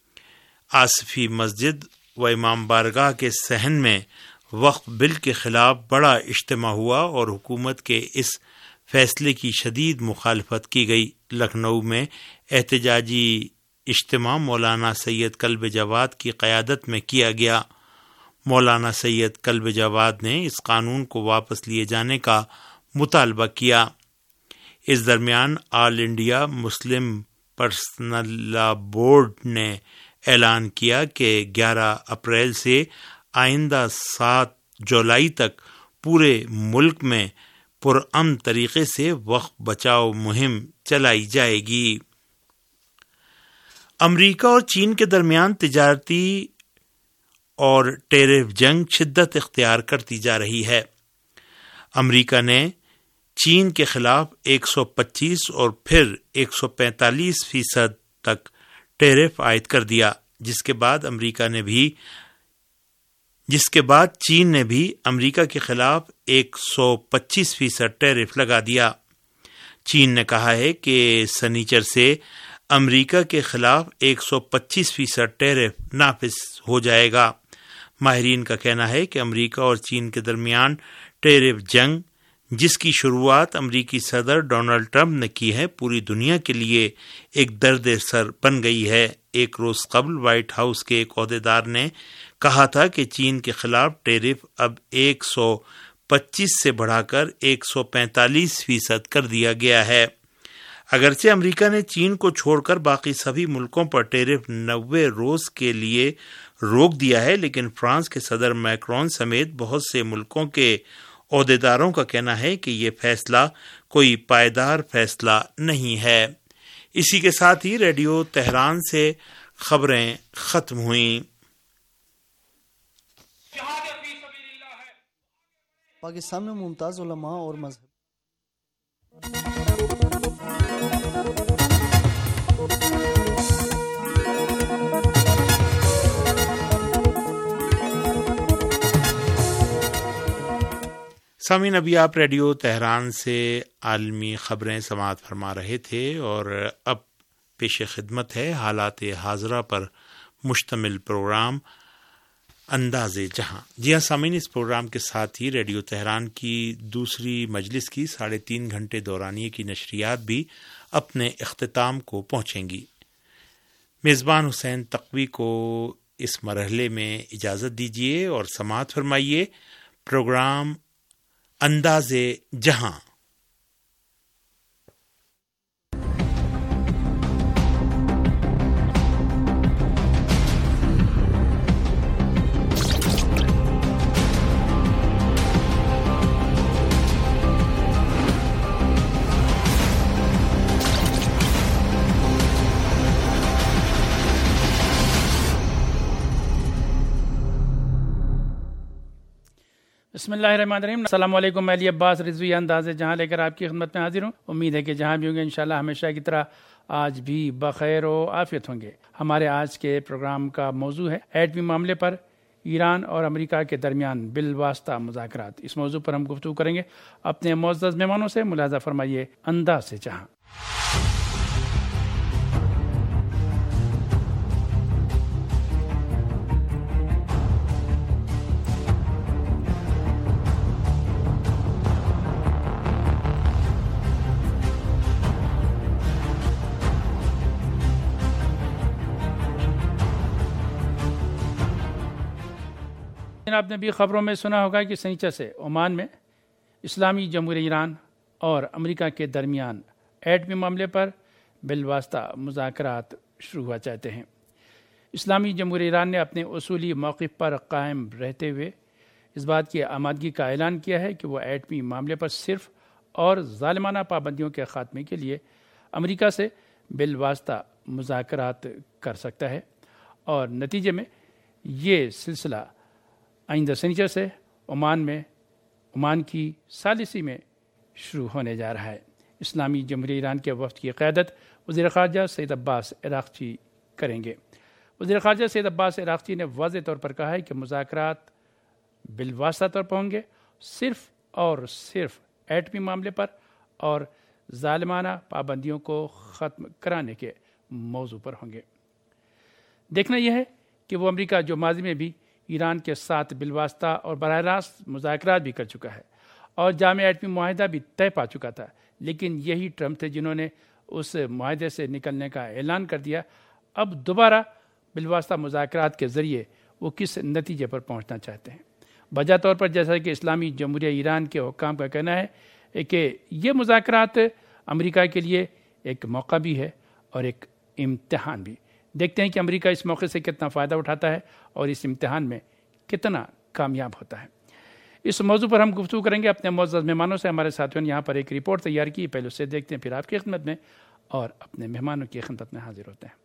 آصفی مسجد و امام بارگاہ کے صحن میں وقف بل کے خلاف بڑا اجتماع ہوا اور حکومت کے اس فیصلے کی شدید مخالفت کی گئی۔ لکھنؤ میں احتجاجی اجتماع مولانا سید کلب جواد کی قیادت میں کیا گیا۔ مولانا سید کلب جواد نے اس قانون کو واپس لیے جانے کا مطالبہ کیا۔ اس درمیان all India Muslim personal law board نے اعلان کیا کہ گیارہ اپریل سے آئندہ سات جولائی تک پورے ملک میں پرامن طریقے سے وقف بچاؤ مہم چلائی جائے گی۔ امریکہ اور چین کے درمیان تجارتی اور ٹیرف جنگ شدت اختیار کرتی جا رہی ہے۔ امریکہ نے چین کے خلاف ایک سو پچیس اور پھر ایک سو پینتالیس فیصد تک ٹیرف عائد کر دیا، جس کے بعد امریکہ نے بھی جس کے بعد چین نے بھی امریکہ کے خلاف ایک سو پچیس فیصد ٹیرف لگا دیا۔ چین نے کہا ہے کہ سنیچر سے امریکہ کے خلاف ایک سو پچیس فیصد ٹیرف نافذ ہو جائے گا۔ ماہرین کا کہنا ہے کہ امریکہ اور چین کے درمیان ٹیرف جنگ، جس کی شروعات امریکی صدر ڈونلڈ ٹرمپ نے کی ہے، پوری دنیا کے لیے ایک درد سر بن گئی ہے۔ ایک روز قبل وائٹ ہاؤس کے ایک عہدیدار نے کہا تھا کہ چین کے خلاف ٹیرف اب ایک سو پچیس سے بڑھا کر ایک سو پینتالیس فیصد کر دیا گیا ہے۔ اگرچہ امریکہ نے چین کو چھوڑ کر باقی سبھی ملکوں پر ٹیرف نوے روز کے لیے روک دیا ہے، لیکن فرانس کے صدر میکرون سمیت بہت سے ملکوں کے عہدیداروں کا کہنا ہے کہ یہ فیصلہ کوئی پائیدار فیصلہ نہیں ہے۔ اسی کے ساتھ ہی ریڈیو تہران سے خبریں ختم ہوئیں۔ پاکستان میں ممتاز علماء اور مذہب سامعین، ابھی آپ ریڈیو تہران سے عالمی خبریں سماعت فرما رہے تھے اور اب پیش خدمت ہے حالات حاضرہ پر مشتمل پروگرام انداز جہاں۔ جی ہاں سامعین، اس پروگرام کے ساتھ ہی ریڈیو تہران کی دوسری مجلس کی ساڑھے تین گھنٹے دورانیے کی نشریات بھی اپنے اختتام کو پہنچیں گی۔ میزبان حسین تقوی کو اس مرحلے میں اجازت دیجیے اور سماعت فرمائیے پروگرام انداز جہاں۔ بسم اللہ الرحمن الرحیم. السلام علیکم. میں علی عباس رضوی انداز جہاں لے کر آپ کی خدمت میں حاضر ہوں. امید ہے کہ جہاں بھی ہوں گے انشاءاللہ ہمیشہ کی طرح آج بھی بخیر و عافیت ہوں گے. ہمارے آج کے پروگرام کا موضوع ہے ایٹمی معاملے پر ایران اور امریکہ کے درمیان بالواسطہ مذاکرات. اس موضوع پر ہم گفتگو کریں گے اپنے معزز مہمانوں سے. ملاحظہ فرمائیے انداز سے جہاں. آپ نے بھی خبروں میں سنا ہوگا کہ سنیچر سے عمان میں اسلامی جمہوریہ ایران اور امریکہ کے درمیان ایٹمی معاملے پر بالواسطہ مذاکرات شروع ہوا چاہتے ہیں. اسلامی جمہوریہ ایران نے اپنے اصولی موقف پر قائم رہتے ہوئے اس بات کی آمادگی کا اعلان کیا ہے کہ وہ ایٹمی معاملے پر صرف اور ظالمانہ پابندیوں کے خاتمے کے لیے امریکہ سے بالواسطہ مذاکرات کر سکتا ہے اور نتیجے میں یہ سلسلہ آئندہ سنیچر سے عمان میں عمان کی ثالثی میں شروع ہونے جا رہا ہے. اسلامی جمہوریہ ایران کے وفد کی قیادت وزیر خارجہ سید عباس عراقچی کریں گے. وزیر خارجہ سید عباس عراقچی نے واضح طور پر کہا ہے کہ مذاکرات بالواسطہ طور پر ہوں گے صرف اور صرف ایٹمی معاملے پر اور ظالمانہ پابندیوں کو ختم کرانے کے موضوع پر ہوں گے. دیکھنا یہ ہے کہ وہ امریکہ جو ماضی میں بھی ایران کے ساتھ بالواسطہ اور براہ راست مذاکرات بھی کر چکا ہے اور جامع ایٹمی معاہدہ بھی طے پا چکا تھا، لیکن یہی ٹرمپ تھے جنہوں نے اس معاہدے سے نکلنے کا اعلان کر دیا. اب دوبارہ بالواسطہ مذاکرات کے ذریعے وہ کس نتیجے پر پہنچنا چاہتے ہیں؟ بجا طور پر جیسا کہ اسلامی جمہوریہ ایران کے حکام کا کہنا ہے کہ یہ مذاکرات امریکہ کے لیے ایک موقع بھی ہے اور ایک امتحان بھی. دیکھتے ہیں کہ امریکہ اس موقع سے کتنا فائدہ اٹھاتا ہے اور اس امتحان میں کتنا کامیاب ہوتا ہے. اس موضوع پر ہم گفتگو کریں گے اپنے معزز مہمانوں سے. ہمارے ساتھیوں نے یہاں پر ایک رپورٹ تیار کی، پہلے اسے دیکھتے ہیں پھر آپ کی خدمت میں اور اپنے مہمانوں کی خدمت میں حاضر ہوتے ہیں.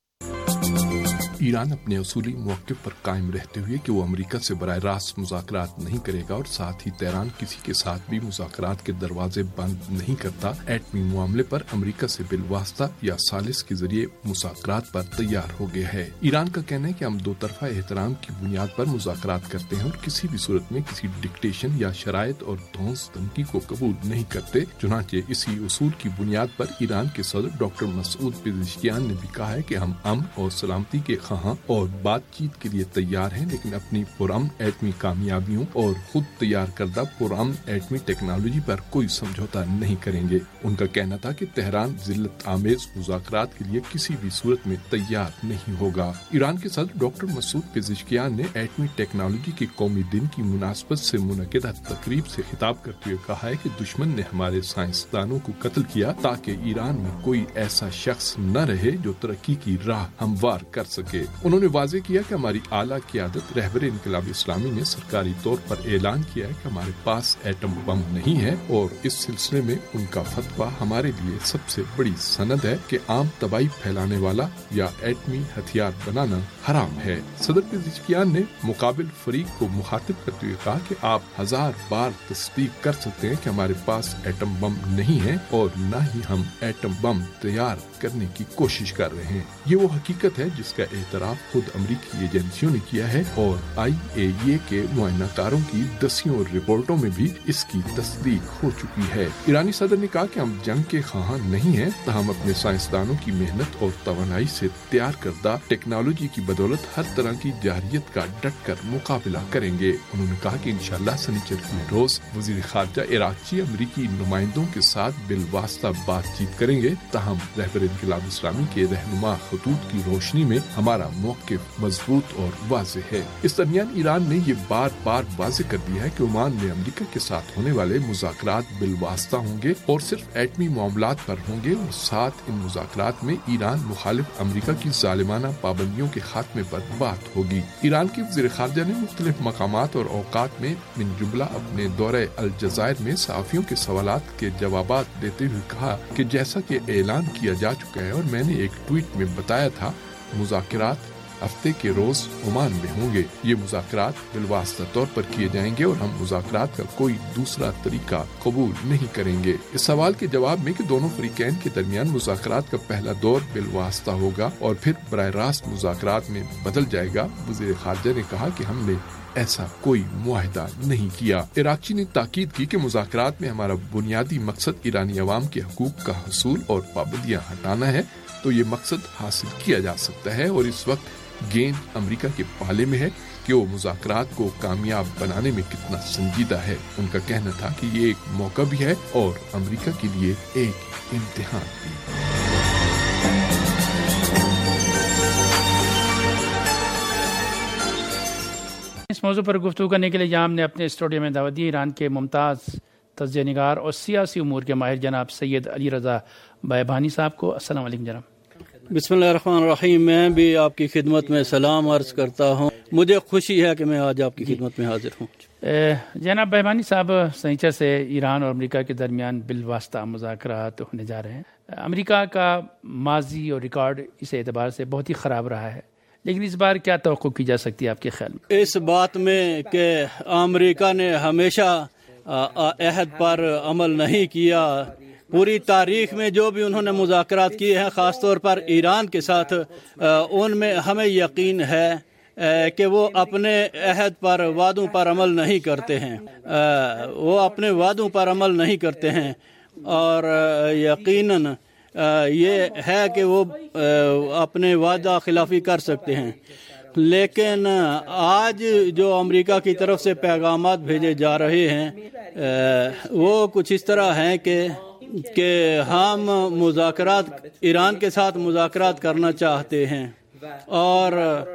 ایران اپنے اصولی موقف پر قائم رہتے ہوئے کہ وہ امریکہ سے براہ راست مذاکرات نہیں کرے گا اور ساتھ ہی تہران کسی کے ساتھ بھی مذاکرات کے دروازے بند نہیں کرتا، ایٹمی معاملے پر امریکہ سے بالواسطہ یا ثالث کے ذریعے مذاکرات پر تیار ہو گیا ہے. ایران کا کہنا ہے کہ ہم دو طرفہ احترام کی بنیاد پر مذاکرات کرتے ہیں اور کسی بھی صورت میں کسی ڈکٹیشن یا شرائط اور دھونس دھمکی کو قبول نہیں کرتے. چنانچہ اسی اصول کی بنیاد پر ایران کے صدر ڈاکٹر مسعود پزشکیان نے بھی کہا ہے کہ ہم امن اور سلامتی کے خواہاں اور بات چیت کے لیے تیار ہیں، لیکن اپنی پرامن ایٹمی کامیابیوں اور خود تیار کردہ پرامن ایٹمی ٹیکنالوجی پر کوئی سمجھوتا نہیں کریں گے. ان کا کہنا تھا کہ تہران ذلت آمیز مذاکرات کے لیے کسی بھی صورت میں تیار نہیں ہوگا. ایران کے صدر ڈاکٹر مسعود پزشکیان نے ایٹمی ٹیکنالوجی کے قومی دن کی مناسبت سے منعقدہ تقریب سے خطاب کرتے ہوئے کہا ہے کہ دشمن نے ہمارے سائنسدانوں کو قتل کیا تاکہ ایران میں کوئی ایسا شخص نہ رہے جو ترقی کی راہ ہموار کر سکے. انہوں نے واضح کیا کہ ہماری اعلیٰ قیادت رہبر انقلاب اسلامی نے سرکاری طور پر اعلان کیا ہے کہ ہمارے پاس ایٹم بم نہیں ہے اور اس سلسلے میں ان کا فتویٰ ہمارے لیے سب سے بڑی سند ہے کہ عام تباہی پھیلانے والا یا ایٹمی ہتھیار بنانا حرام ہے. صدر پزشکیان نے مقابل فریق کو مخاطب کرتے ہوئے کہا کہ آپ ہزار بار تصدیق کر سکتے ہیں کہ ہمارے پاس ایٹم بم نہیں ہے اور نہ ہی ہم ایٹم بم تیار کرنے کی کوشش کر رہے ہیں. یہ وہ حقیقت ہے جس کا اعتراف خود امریکی ایجنسیوں نے کیا ہے اور آئی اے ای اے کے معائنہ کاروں کی دسیوں رپورٹوں میں بھی اس کی تصدیق ہو چکی ہے. ایرانی صدر نے کہا کہ ہم جنگ کے خواہاں نہیں ہیں، تاہم اپنے سائنسدانوں کی محنت اور توانائی سے تیار کردہ ٹیکنالوجی کی بدولت ہر طرح کی جارحیت کا ڈٹ کر مقابلہ کریں گے. انہوں نے کہا کہ انشاءاللہ سنیچر کے روز وزیر خارجہ عراقچی امریکی نمائندوں کے ساتھ بالواسطہ بات چیت کریں گے، تاہم رہبر انقلاب اسلامی کے رہنما خطوط کی روشنی میں ہمارا موقف مضبوط اور واضح ہے. اس درمیان ایران نے یہ بار بار واضح کر دیا ہے کہ عمان میں امریکہ کے ساتھ ہونے والے مذاکرات بالواسطہ ہوں گے اور صرف ایٹمی معاملات پر ہوں گے اور ساتھ ان مذاکرات میں ایران مخالف امریکہ کی ظالمانہ پابندیوں کے خاتمے پر بات ہوگی. ایران کے وزیر خارجہ نے مختلف مقامات اور اوقات میں من جملہ اپنے دورہ الجزائر میں صحافیوں کے سوالات کے جوابات دیتے ہوئے کہا کہ جیسا کہ اعلان کیا جا چکا ہے اور میں نے ایک ٹویٹ میں بتایا تھا، مذاکرات ہفتے کے روز عمان میں ہوں گے۔ یہ مذاکرات بالواسطہ طور پر کیے جائیں گے اور ہم مذاکرات کا کوئی دوسرا طریقہ قبول نہیں کریں گے۔ اس سوال کے جواب میں کہ دونوں فریقین کے درمیان مذاکرات کا پہلا دور بالواسطہ ہوگا اور پھر براہ راست مذاکرات میں بدل جائے گا، وزیر خارجہ نے کہا کہ ہم نے ایسا کوئی معاہدہ نہیں کیا۔ عراقچی نے تاکید کی کہ مذاکرات میں ہمارا بنیادی مقصد ایرانی عوام کے حقوق کا حصول اور پابندیاں ہٹانا ہے، تو یہ مقصد حاصل کیا جا سکتا ہے اور اس وقت گیند امریکہ کے پالے میں ہے کہ وہ مذاکرات کو کامیاب بنانے میں کتنا سنجیدہ ہے۔ ان کا کہنا تھا کہ یہ ایک موقع بھی ہے اور امریکہ کے لیے ایک امتحان بھی۔ اس موضوع پر گفتگو کرنے کے لیے جہاں ہم نے اپنے اسٹوڈیو میں دعوت دی ایران کے ممتاز تجزیہ نگار اور سیاسی امور کے ماہر جناب سید علی رضا بائبانی صاحب کو۔ السلام علیکم جناب۔ بسم اللہ الرحمن الرحیم۔ میں بھی آپ کی خدمت میں سلام عرض کرتا ہوں، مجھے خوشی ہے کہ میں آج آپ کی خدمت میں حاضر ہوں۔ جناب بائبانی صاحب، سنیچر سے ایران اور امریکہ کے درمیان بالواسطہ مذاکرات ہونے جا رہے ہیں۔ امریکہ کا ماضی اور ریکارڈ اس اعتبار سے بہت ہی خراب رہا ہے، لیکن اس بار کیا توقع کی جا سکتی ہے آپ کے خیال میں؟ اس بات میں کہ امریکہ نے ہمیشہ عہد پر عمل نہیں کیا، پوری تاریخ میں جو بھی انہوں نے مذاکرات کیے ہیں خاص طور پر ایران کے ساتھ، ان میں ہمیں یقین ہے کہ وہ اپنے عہد پر وعدوں پر عمل نہیں کرتے ہیں، وہ اپنے وعدوں پر عمل نہیں کرتے ہیں، اور یقیناً یہ ہے کہ وہ اپنے وعدہ خلافی کر سکتے ہیں۔ لیکن آج جو امریکہ کی طرف سے پیغامات بھیجے جا رہے ہیں وہ کچھ اس طرح ہیں کہ کہ ہم مذاکرات ایران کے ساتھ مذاکرات کرنا چاہتے ہیں اور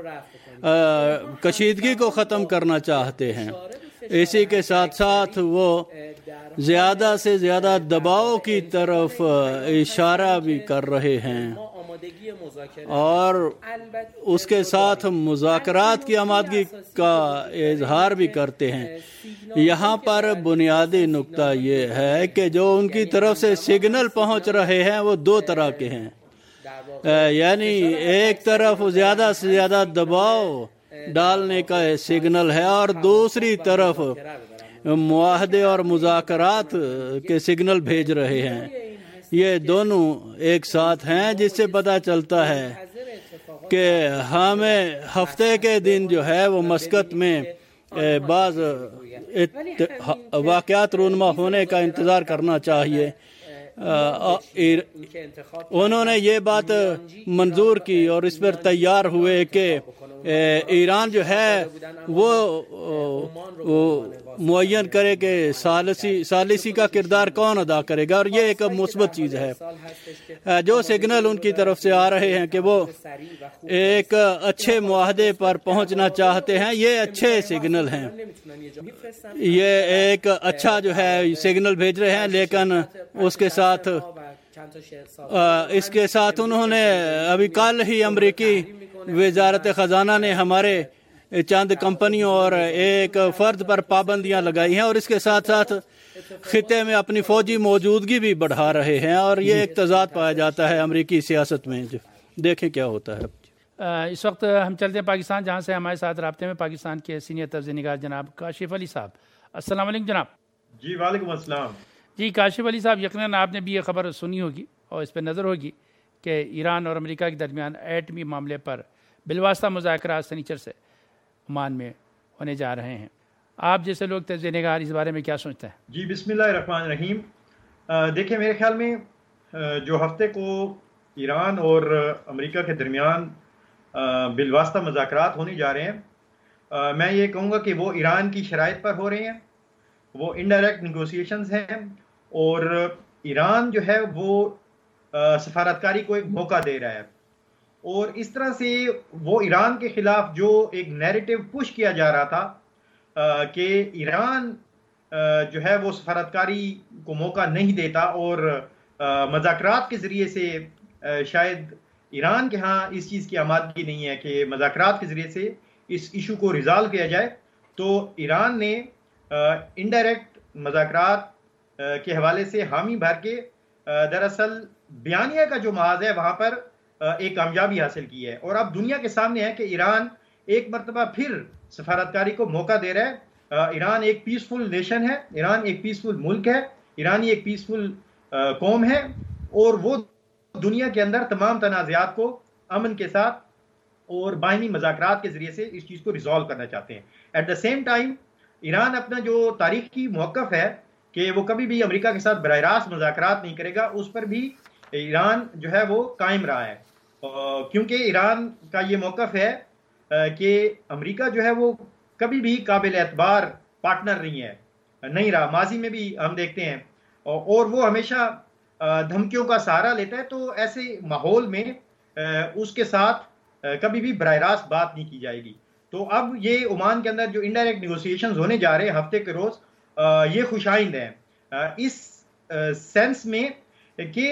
کشیدگی کو ختم کرنا چاہتے ہیں، اسی کے ساتھ ساتھ وہ زیادہ سے زیادہ دباؤ کی طرف اشارہ بھی کر رہے ہیں اور اس کے ساتھ مذاکرات کی آمادگی کا اظہار بھی کرتے ہیں۔ یہاں پر بنیادی نقطہ یہ ہے کہ جو ان کی طرف سے سگنل پہنچ رہے ہیں وہ دو طرح کے ہیں، یعنی ایک طرف زیادہ سے زیادہ دباؤ ڈالنے کا سگنل ہے اور دوسری طرف معاہدے اور مذاکرات کے سگنل بھیج رہے ہیں۔ یہ دونوں ایک ساتھ ہیں، جس سے پتہ چلتا ہے کہ ہمیں ہفتے کے دن جو ہے وہ مسقط میں بعض واقعات رونما ہونے کا انتظار کرنا چاہیے۔ انہوں نے یہ بات منظور کی اور اس پر تیار ہوئے کہ ایران جو ہے وہ معین کرے کہ ثالثی ثالثی کا کردار کون ادا کرے گا، اور یہ ایک مثبت چیز ہے۔ جو سگنل ان کی طرف سے آ رہے ہیں کہ وہ ایک اچھے معاہدے پر پہنچنا چاہتے ہیں، یہ اچھے سگنل ہیں، یہ ایک اچھا جو ہے سگنل بھیج رہے ہیں۔ لیکن اس کے ساتھ اس کے ساتھ انہوں نے ابھی کل ہی امریکی وزارت خزانہ نے ہمارے چند کمپنیوں اور ایک فرد پر پابندیاں لگائی ہیں، اور اس کے ساتھ ساتھ خطے میں اپنی فوجی موجودگی بھی بڑھا رہے ہیں، اور یہ ایک تضاد پایا جاتا ہے امریکی سیاست میں۔ دیکھیں کیا ہوتا ہے۔ اس وقت ہم چلتے ہیں پاکستان، جہاں سے ہمارے ساتھ رابطے میں پاکستان کے سینئر تجزیہ نگار جناب کاشف علی صاحب۔ السلام علیکم جناب۔ جی وعلیکم السلام۔ جی کاشف علی صاحب، یقیناً آپ نے بھی یہ خبر سنی ہوگی اور اس پہ نظر ہوگی کہ ایران اور امریکہ کے درمیان ایٹمی معاملے پر بالواسطہ مذاکرات سنیچر سے عمان میں ہونے جا رہے ہیں۔ آپ جیسے لوگ تجزیہ نگار اس بارے میں کیا سوچتے ہیں؟ جی بسم اللہ الرحمن الرحیم۔ دیکھیں، میرے خیال میں جو ہفتے کو ایران اور امریکہ کے درمیان بالواسطہ مذاکرات ہونے جا رہے ہیں، میں یہ کہوں گا کہ وہ ایران کی شرائط پر ہو رہے ہیں، وہ انڈائریکٹ نیگوسیشنز ہیں، اور ایران جو ہے وہ سفارتکاری کو ایک موقع دے رہا ہے، اور اس طرح سے وہ ایران کے خلاف جو ایک نیریٹو پش کیا جا رہا تھا کہ ایران جو ہے وہ سفارتکاری کو موقع نہیں دیتا اور مذاکرات کے ذریعے سے شاید ایران کے ہاں اس چیز کی آمادگی نہیں ہے کہ مذاکرات کے ذریعے سے اس ایشو کو ریزالو کیا جائے، تو ایران نے انڈائریکٹ مذاکرات کے حوالے سے حامی بھر کے دراصل بیانیہ کا جو محاذ ہے وہاں پر ایک کامیابی حاصل کی ہے، اور اب دنیا کے سامنے ہے کہ ایران ایک مرتبہ پھر سفارتکاری کو موقع دے رہا ہے۔ ایران ایک پیسفل نیشن ہے، ایران ایک پیسفل ملک ہے، ایرانی ایک پیسفل قوم ہے، اور وہ دنیا کے اندر تمام تنازعات کو امن کے ساتھ اور باہمی مذاکرات کے ذریعے سے اس چیز کو ریزالو کرنا چاہتے ہیں۔ At the same time Iran اپنا جو تاریخی موقف ہے کہ وہ کبھی بھی امریکہ کے ساتھ براہ راست مذاکرات نہیں کرے گا، اس پر بھی ایران جو ہے وہ قائم رہا ہے، کیونکہ ایران کا یہ موقف ہے کہ امریکہ جو ہے وہ کبھی بھی قابل اعتبار پارٹنر نہیں ہے، نہیں رہا، ماضی میں بھی ہم دیکھتے ہیں، اور وہ ہمیشہ دھمکیوں کا سہارا لیتا ہے، تو ایسے ماحول میں اس کے ساتھ کبھی بھی براہ راست بات نہیں کی جائے گی۔ تو اب یہ عمان کے اندر جو انڈائریکٹ نیگوسیشنز ہونے جا رہے ہیں ہفتے کے روز، یہ خوشائند ہیں اس سینس میں کہ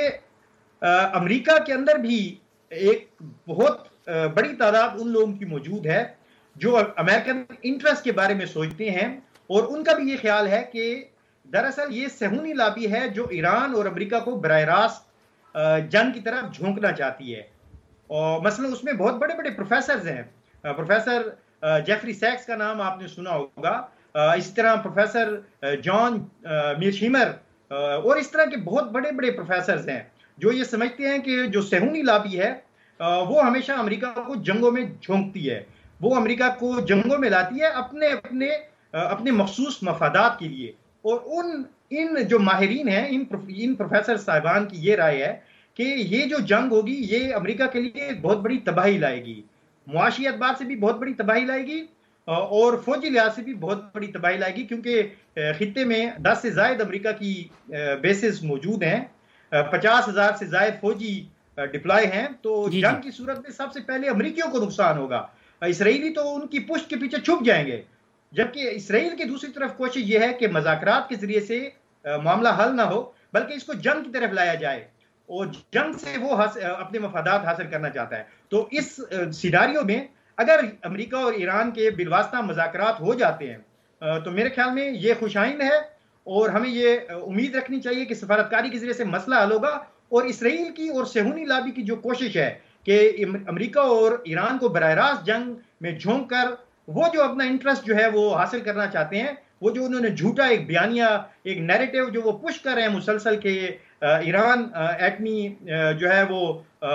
امریکہ کے اندر بھی ایک بہت بڑی تعداد ان لوگوں کی موجود ہے جو امریکن انٹرسٹ کے بارے میں سوچتے ہیں، اور ان کا بھی یہ خیال ہے کہ دراصل یہ صہیونی لابی ہے جو ایران اور امریکہ کو براہ راست جنگ کی طرف جھونکنا چاہتی ہے۔ اور مثلا اس میں بہت بڑے بڑے پروفیسرز ہیں، پروفیسر جیفری سیکس کا نام آپ نے سنا ہوگا، اسی طرح پروفیسر جان میرشیمر، اور اس طرح کے بہت بڑے بڑے پروفیسرز ہیں جو یہ سمجھتے ہیں کہ جو صہیونی لابی ہے وہ ہمیشہ امریکہ کو جنگوں میں جھونکتی ہے، وہ امریکہ کو جنگوں میں لاتی ہے اپنے اپنے اپنے مخصوص مفادات کے لیے۔ اور ان ان جو ماہرین ہیں، ان ان پروفیسر صاحبان کی یہ رائے ہے کہ یہ جو جنگ ہوگی یہ امریکہ کے لیے ایک بہت بڑی تباہی لائے گی، معاشی اعتبار سے بھی بہت بڑی تباہی لائے گی، اور فوجی لحاظ سے بھی بہت بڑی تباہی لائے گی، کیونکہ خطے میں دس سے زائد امریکہ کی بیسز موجود ہیں، پچاس ہزار سے زائد فوجی ڈپلائی ہیں، تو جنگ کی صورت میں سب سے پہلے امریکیوں کو نقصان ہوگا، اسرائیلی تو ان کی پشت کے پیچھے چھپ جائیں گے، جبکہ اسرائیل کی دوسری طرف کوشش یہ ہے کہ مذاکرات کے ذریعے سے معاملہ حل نہ ہو بلکہ اس کو جنگ کی طرف لایا جائے، اور جنگ سے وہ اپنے مفادات حاصل کرنا چاہتا ہے۔ تو اس سیناریو میں اگر امریکہ اور ایران کے بالواسطہ مذاکرات ہو جاتے ہیں تو میرے خیال میں یہ خوشائند ہے، اور ہمیں یہ امید رکھنی چاہیے کہ سفارتکاری کے ذریعے سے مسئلہ حل ہوگا، اور اسرائیل کی اور صہیونی لابی کی جو کوشش ہے کہ امریکہ اور ایران کو براہ راست جنگ میں جھونک کر وہ جو اپنا انٹرسٹ جو ہے وہ حاصل کرنا چاہتے ہیں، وہ جو انہوں نے جھوٹا ایک بیانیہ، ایک نیریٹو جو وہ پش کر رہے ہیں مسلسل کہ ایران ایٹمی جو ہے وہ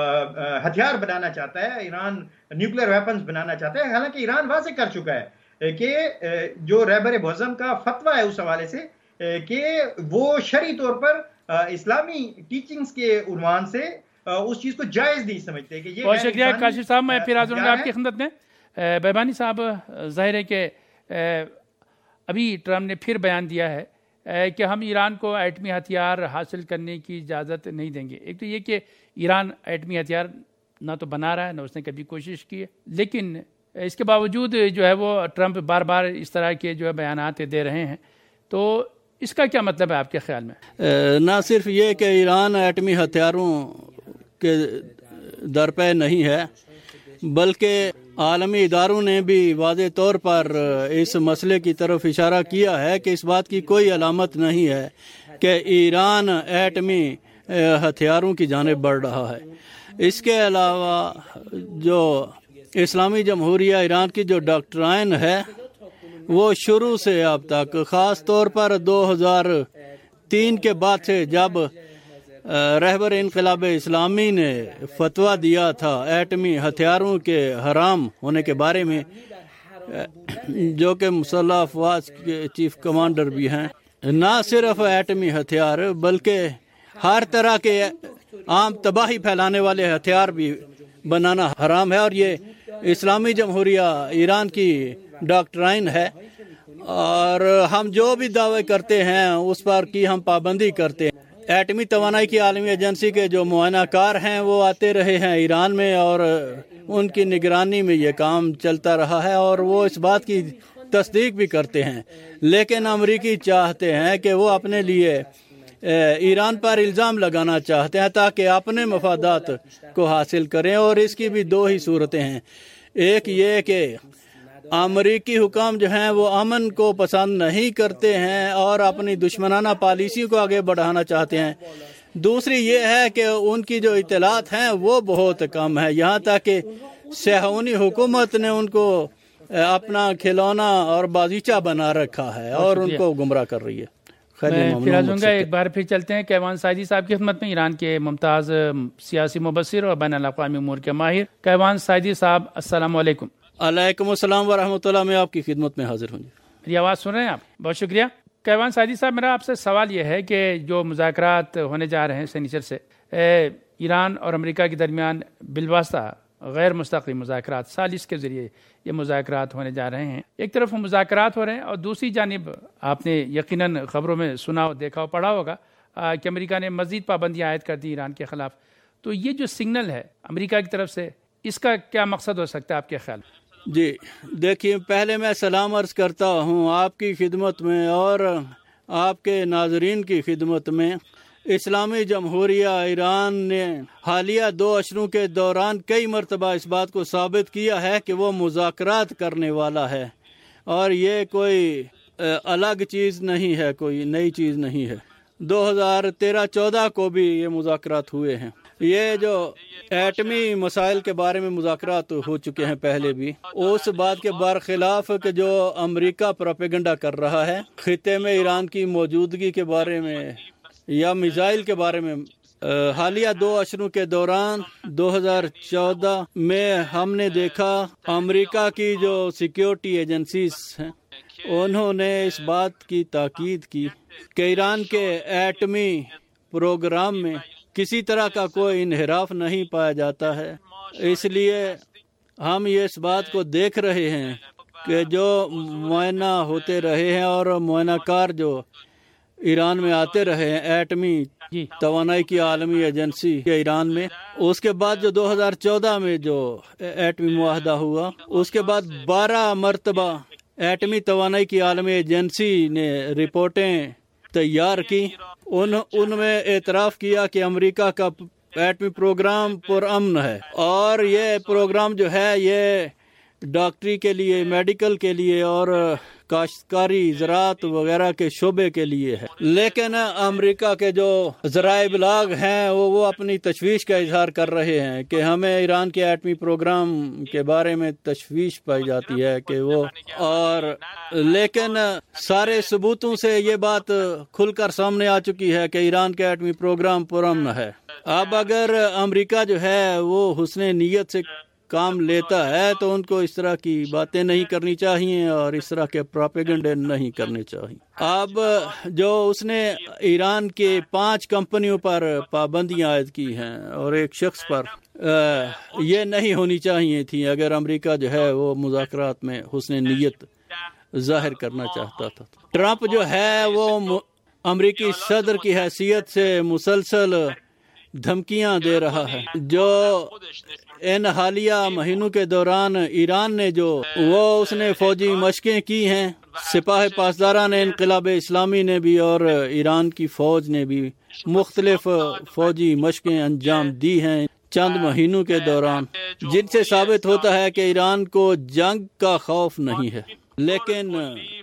ہتھیار بنانا چاہتا ہے، ایران نیوکلیر ویپنز بنانا چاہتا ہے، حالانکہ ایران واضح کر چکا ہے کہ جو رہبر معظم کا فتویٰ ہے اس حوالے سے کہ وہ شرعی طور پر اسلامی ٹیچنگز کے عنوان سے اس چیز کو جائز نہیں سمجھتے کہ یہ۔ بہت شکریہ کاشف صاحب، میں پھر حاضر ہوں گا آپ کی خدمت میں۔ بیبانی صاحب، ظاہر ہے کہ ابھی ٹرمپ نے پھر بیان دیا ہے کہ ہم ایران کو ایٹمی ہتھیار حاصل کرنے کی اجازت نہیں دیں گے۔ ایک تو یہ کہ ایران ایٹمی ہتھیار نہ تو بنا رہا ہے، نہ اس نے کبھی کوشش کی ہے، لیکن اس کے باوجود جو ہے وہ ٹرمپ بار بار اس طرح کے جو ہے بیانات دے رہے ہیں، تو اس کا کیا مطلب ہے آپ کے خیال میں؟ نہ صرف یہ کہ ایران ایٹمی ہتھیاروں کے درپے نہیں ہے، بلکہ عالمی اداروں نے بھی واضح طور پر اس مسئلے کی طرف اشارہ کیا ہے کہ اس بات کی کوئی علامت نہیں ہے کہ ایران ایٹمی ہتھیاروں کی جانب بڑھ رہا ہے۔ اس کے علاوہ جو اسلامی جمہوریہ ایران کی جو ڈاکٹرائن ہے وہ شروع سے اب تک، خاص طور پر دو ہزار تین کے بعد سے جب رہبر انقلاب اسلامی نے فتویٰ دیا تھا ایٹمی ہتھیاروں کے حرام ہونے کے بارے میں، جو کہ مسلح افواج کے چیف کمانڈر بھی ہیں، نہ صرف ایٹمی ہتھیار بلکہ ہر طرح کے عام تباہی پھیلانے والے ہتھیار بھی بنانا حرام ہے، اور یہ اسلامی جمہوریہ ایران کی ڈاکٹرائن ہے، اور ہم جو بھی دعوے کرتے ہیں اس پر کی ہم پابندی کرتے ہیں۔ ایٹمی توانائی کی عالمی ایجنسی کے جو معائنہ کار ہیں وہ آتے رہے ہیں ایران میں، اور ان کی نگرانی میں یہ کام چلتا رہا ہے، اور وہ اس بات کی تصدیق بھی کرتے ہیں، لیکن امریکی چاہتے ہیں کہ وہ اپنے لیے ایران پر الزام لگانا چاہتے ہیں تاکہ اپنے مفادات کو حاصل کریں، اور اس کی بھی دو ہی صورتیں ہیں۔ ایک یہ کہ امریکی حکام جو ہیں وہ امن کو پسند نہیں کرتے ہیں اور اپنی دشمنانہ پالیسی کو آگے بڑھانا چاہتے ہیں، دوسری یہ ہے کہ ان کی جو اطلاعات ہیں وہ بہت کم ہے، یہاں تک کہ صہیونی حکومت نے ان کو اپنا کھلونا اور بازیچہ بنا رکھا ہے اور ان کو گمراہ کر رہی ہے۔ میں فراز ہوں گا، ایک بار پھر چلتے ہیں کیوان سعیدی صاحب کی خدمت میں، ایران کے ممتاز سیاسی مبصر اور بین الاقوامی امور کے ماہر کیوان سعیدی صاحب، السلام علیکم۔ علیکم السلام ورحمۃ اللہ، میں آپ کی خدمت میں حاضر ہوں۔ میری آواز سن رہے ہیں آپ؟ بہت شکریہ کیوان سعیدی صاحب۔ میرا آپ سے سوال یہ ہے کہ جو مذاکرات ہونے جا رہے ہیں سینیچر سے، ایران اور امریکہ کے درمیان بالواسطہ غیر مستقیم مذاکرات ثالث کے ذریعے یہ مذاکرات ہونے جا رہے ہیں، ایک طرف وہ مذاکرات ہو رہے ہیں اور دوسری جانب آپ نے یقیناً خبروں میں سنا دیکھا اور پڑھا ہوگا کہ امریکہ نے مزید پابندیاں عائد کر دی ایران کے خلاف۔ تو یہ جو سگنل ہے امریکہ کی طرف سے، اس کا کیا مقصد ہو سکتا ہے آپ کے خیال میں؟ جی دیکھیے، پہلے میں سلام عرض کرتا ہوں آپ کی خدمت میں اور آپ کے ناظرین کی خدمت میں۔ اسلامی جمہوریہ ایران نے حالیہ دو اشروں کے دوران کئی مرتبہ اس بات کو ثابت کیا ہے کہ وہ مذاکرات کرنے والا ہے، اور یہ کوئی الگ چیز نہیں ہے، کوئی نئی چیز نہیں ہے۔ دو ہزار تیرہ چودہ کو بھی یہ مذاکرات ہوئے ہیں۔ یہ جو ایٹمی مسائل کے بارے میں مذاکرات ہو چکے ہیں پہلے بھی، اس بات کے برخلاف کہ جو امریکہ پروپیگنڈا کر رہا ہے خطے میں ایران کی موجودگی کے بارے میں یا میزائل کے بارے میں، حالیہ دو اشروں کے دوران دو ہزار چودہ میں ہم نے دیکھا امریکہ کی جو سیکیورٹی ایجنسیز ہیں انہوں نے اس بات کی تاکید کی کہ ایران کے ایٹمی پروگرام میں کسی طرح کا کوئی انحراف نہیں پایا جاتا ہے۔ اس لیے ہم یہ اس بات کو دیکھ رہے ہیں کہ جو معائنہ ہوتے رہے ہیں اور معائنہ کار جو ایران میں آتے رہے ہیں، ایٹمی توانائی کی عالمی ایجنسی ایران میں، اس کے بعد جو دو ہزار چودہ میں جو ایٹمی معاہدہ ہوا، اس کے بعد بارہ مرتبہ ایٹمی توانائی کی عالمی ایجنسی نے رپورٹیں تیار کی، ان ان میں اعتراف کیا کہ امریکہ کا ایٹمی پروگرام پرامن ہے، اور یہ پروگرام جو ہے یہ ڈاکٹری کے لیے، میڈیکل کے لیے اور کاشتکاری، زراعت وغیرہ کے شعبے کے لیے ہے۔ لیکن امریکہ کے جو ذرائع ابلاغ ہیں وہ وہ اپنی تشویش کا اظہار کر رہے ہیں کہ ہمیں ایران کے ایٹمی پروگرام کے بارے میں تشویش پائی جاتی ہے کہ وہ، اور لیکن سارے ثبوتوں سے یہ بات کھل کر سامنے آ چکی ہے کہ ایران کا ایٹمی پروگرام پرامن ہے۔ اب اگر امریکہ جو ہے وہ حسن نیت سے کام لیتا ہے تو ان کو اس طرح کی باتیں نہیں کرنی چاہیے اور اس طرح کے پروپیگنڈے نہیں کرنے چاہیے۔ اب جو اس نے ایران کے پانچ کمپنیوں پر پابندیاں عائد کی ہیں اور ایک شخص پر، یہ نہیں ہونی چاہیے تھی اگر امریکہ جو ہے وہ مذاکرات میں حسن نیت ظاہر کرنا چاہتا تھا۔ ٹرمپ جو ہے وہ امریکی صدر کی حیثیت سے مسلسل دھمکیاں دے رہا ہے۔ جو ان حالیہ مہینوں کے دوران ایران نے جو وہ اس نے فوجی مشقیں کی ہیں، سپاہ پاسداران انقلاب اسلامی نے بھی اور ایران کی فوج نے بھی مختلف فوجی مشقیں انجام دی ہیں چند مہینوں کے دوران، جن سے ثابت ہوتا ہے کہ ایران کو جنگ کا خوف نہیں ہے، لیکن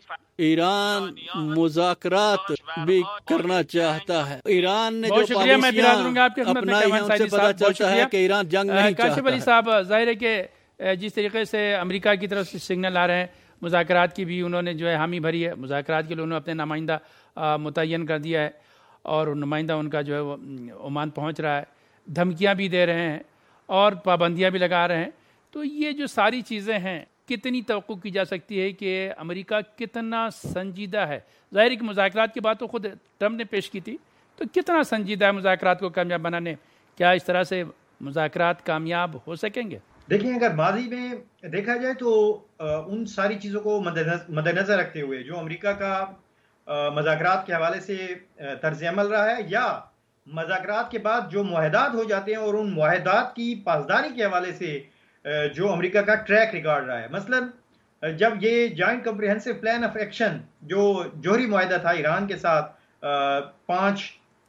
ایران مذاکرات بھی کرنا چاہتا ہے۔ ایران نے جو پالیسیاں اپنائی ہیں ان سے پتہ چلتا ہے کہ ایران جنگ نہیں چاہتا ہے۔ کاشف علی صاحب، ظاہر ہے کہ جس طریقے سے امریکہ کی طرف سے سگنل آ رہے ہیں، مذاکرات کی بھی انہوں نے جو ہے حامی بھری ہے، مذاکرات کے لیے انہوں نے اپنے نمائندہ متعین کر دیا ہے اور نمائندہ ان کا جو ہے وہ عمان پہنچ رہا ہے، دھمکیاں بھی دے رہے ہیں اور پابندیاں بھی لگا رہے ہیں۔ تو یہ جو ساری چیزیں ہیں کتنی توقع کی جا سکتی ہے کہ امریکہ کتنا سنجیدہ ہے؟ ظاہر ہے کہ مذاکرات کی بات تو خود ٹرمپ نے پیش کی تھی، تو کتنا سنجیدہ ہے مذاکرات کو کامیاب بنانے؟ کیا اس طرح سے مذاکرات کامیاب ہو سکیں گے؟ دیکھیں، اگر ماضی میں دیکھا جائے تو ان ساری چیزوں کو مد نظر رکھتے ہوئے جو امریکہ کا مذاکرات کے حوالے سے طرز عمل رہا ہے، یا مذاکرات کے بعد جو معاہدات ہو جاتے ہیں اور ان معاہدات کی پاسداری کے حوالے سے جو امریکہ کا ٹریک ریکارڈ رہا ہے، مثلا جب یہ joint comprehensive plan of action جو جوہری معاہدہ تھا ایران کے ساتھ، پانچ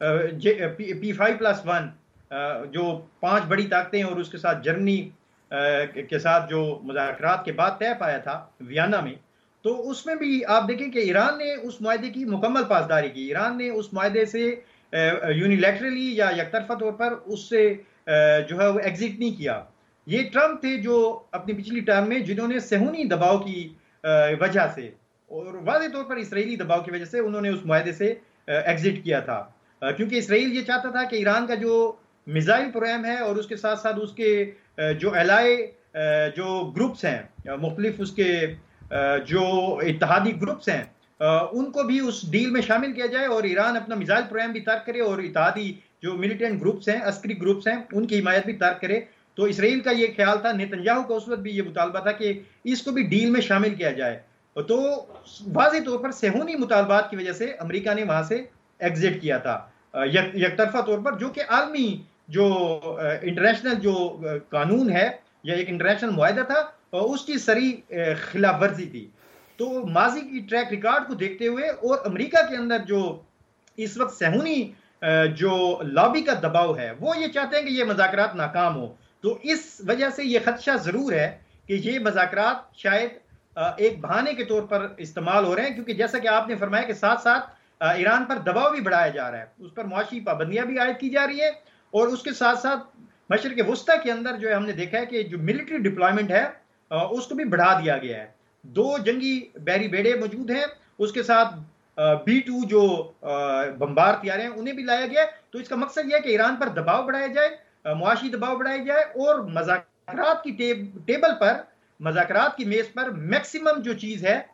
پی فائیو پلس ون جو پانچ بڑی طاقتیں اور اس کے ساتھ جرمنی کے ساتھ جو مذاکرات کے بعد طے پایا تھا ویانا میں، تو اس میں بھی آپ دیکھیں کہ ایران نے اس معاہدے کی مکمل پاسداری کی۔ ایران نے اس معاہدے سے یونیلیٹرلی یا یک طرفہ طور پر اس سے جو ہے وہ ایگزٹ نہیں کیا. یہ ٹرمپ تھے جو اپنی پچھلی ٹرم میں جنہوں نے صہیونی دباؤ کی وجہ سے اور واضح طور پر اسرائیلی دباؤ کی وجہ سے انہوں نے اس معاہدے سے ایگزٹ کیا تھا, کیونکہ اسرائیل یہ چاہتا تھا کہ ایران کا جو میزائل پروگرام ہے اور اس کے ساتھ ساتھ اس کے جو الائے جو گروپس ہیں مختلف اس کے جو اتحادی گروپس ہیں ان کو بھی اس ڈیل میں شامل کیا جائے اور ایران اپنا میزائل پروگرام بھی ترک کرے اور اتحادی جو ملیٹنٹ گروپس ہیں عسکری گروپس ہیں ان کی حمایت بھی ترک کرے. تو اسرائیل کا یہ خیال تھا, نیتنیاہو کا اس وقت بھی یہ مطالبہ تھا کہ اس کو بھی ڈیل میں شامل کیا جائے. تو واضح طور پر صہیونی مطالبات کی وجہ سے امریکہ نے وہاں سے ایگزٹ کیا تھا یک طرفہ طور پر, جو کہ عالمی جو انٹرنیشنل جو قانون ہے یا ایک انٹرنیشنل معاہدہ تھا اس کی صریح خلاف ورزی تھی. تو ماضی کی ٹریک ریکارڈ کو دیکھتے ہوئے اور امریکہ کے اندر جو اس وقت صہیونی جو لابی کا دباؤ ہے وہ یہ چاہتے ہیں کہ یہ مذاکرات ناکام ہو. تو اس وجہ سے یہ خدشہ ضرور ہے کہ یہ مذاکرات شاید ایک بہانے کے طور پر استعمال ہو رہے ہیں, کیونکہ جیسا کہ آپ نے فرمایا کہ ساتھ ساتھ ایران پر دباؤ بھی بڑھایا جا رہا ہے, اس پر معاشی پابندیاں بھی عائد کی جا رہی ہے اور اس کے ساتھ ساتھ مشرق وسطیٰ کے اندر جو ہے ہم نے دیکھا ہے کہ جو ملٹری ڈپلائمنٹ ہے اس کو بھی بڑھا دیا گیا ہے. دو جنگی بحری بیڑے موجود ہیں, اس کے ساتھ بی ٹو جو بمبار طیارے ہیں انہیں بھی لایا گیا. تو اس کا مقصد یہ ہے کہ ایران پر دباؤ بڑھایا جائے, معاشی دباؤ بڑھایا جائے اور مذاکرات کی ٹیبل پر, مذاکرات کی میز پر میکسیمم جو چیز ہے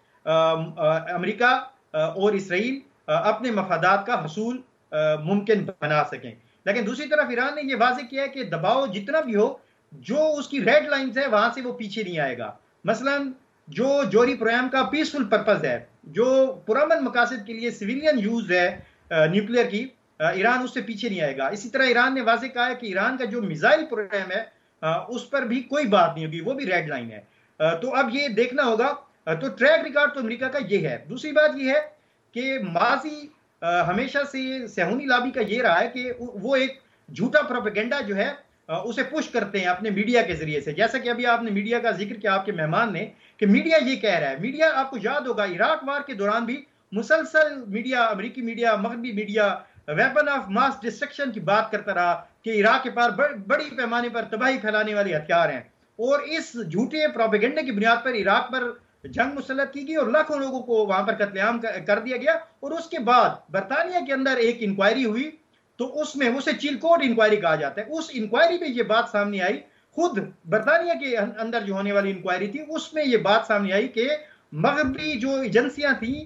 امریکہ اور اسرائیل اپنے مفادات کا حصول ممکن بنا سکیں. لیکن دوسری طرف ایران نے یہ واضح کیا ہے کہ دباؤ جتنا بھی ہو, جو اس کی ریڈ لائنز ہے وہاں سے وہ پیچھے نہیں آئے گا. مثلاً جو جوہری پروگرام کا پیسفل پرپز ہے, جو پرامن مقاصد کے لیے سویلین یوز ہے نیوکلیئر کی, ایران اس سے پیچھے نہیں آئے گا. اسی طرح ایران نے واضح کہا ہے کہ ایران کا جو میزائل پروگرام ہے اس پر بھی کوئی بات نہیں ہوگی, وہ بھی ریڈ لائن ہے. تو اب یہ دیکھنا ہوگا. تو ٹریک ریکارڈ تو امریکہ کا یہ ہے. دوسری بات یہ ہے کہ ماضی ہمیشہ سے صہیونی لابی کا یہ رہا ہے کہ وہ ایک جھوٹا پروپیگنڈا جو ہے اسے پش کرتے ہیں اپنے میڈیا کے ذریعے سے. جیسا کہ ابھی آپ نے میڈیا کا ذکر کیا آپ کے مہمان نے, کہ میڈیا یہ کہہ رہا ہے, میڈیا آپ کو یاد ہوگا عراق وار کے دوران بھی مسلسل میڈیا, امریکی میڈیا, مغربی media weapon of mass destruction کی بات کرتا رہا کہ عراق کے پاس بڑی پیمانے پر تباہی پھیلانے والے ہتھیار ہیں, اور اس جھوٹے پروپیگنڈے کی بنیاد پر عراق پر جنگ مسلط کی گئی اور لاکھوں لوگوں کو وہاں پر قتل عام کر دیا گیا. اور اس کے بعد برطانیہ کے اندر ایک انکوائری ہوئی, تو اس میں اسے چیلکوٹ انکوائری کہا جاتا ہے. اس انکوائری میں یہ بات سامنے آئی, خود برطانیہ کے اندر جو ہونے والی انکوائری تھی اس میں یہ بات سامنے آئی کہ مغربی جو ایجنسیاں تھیں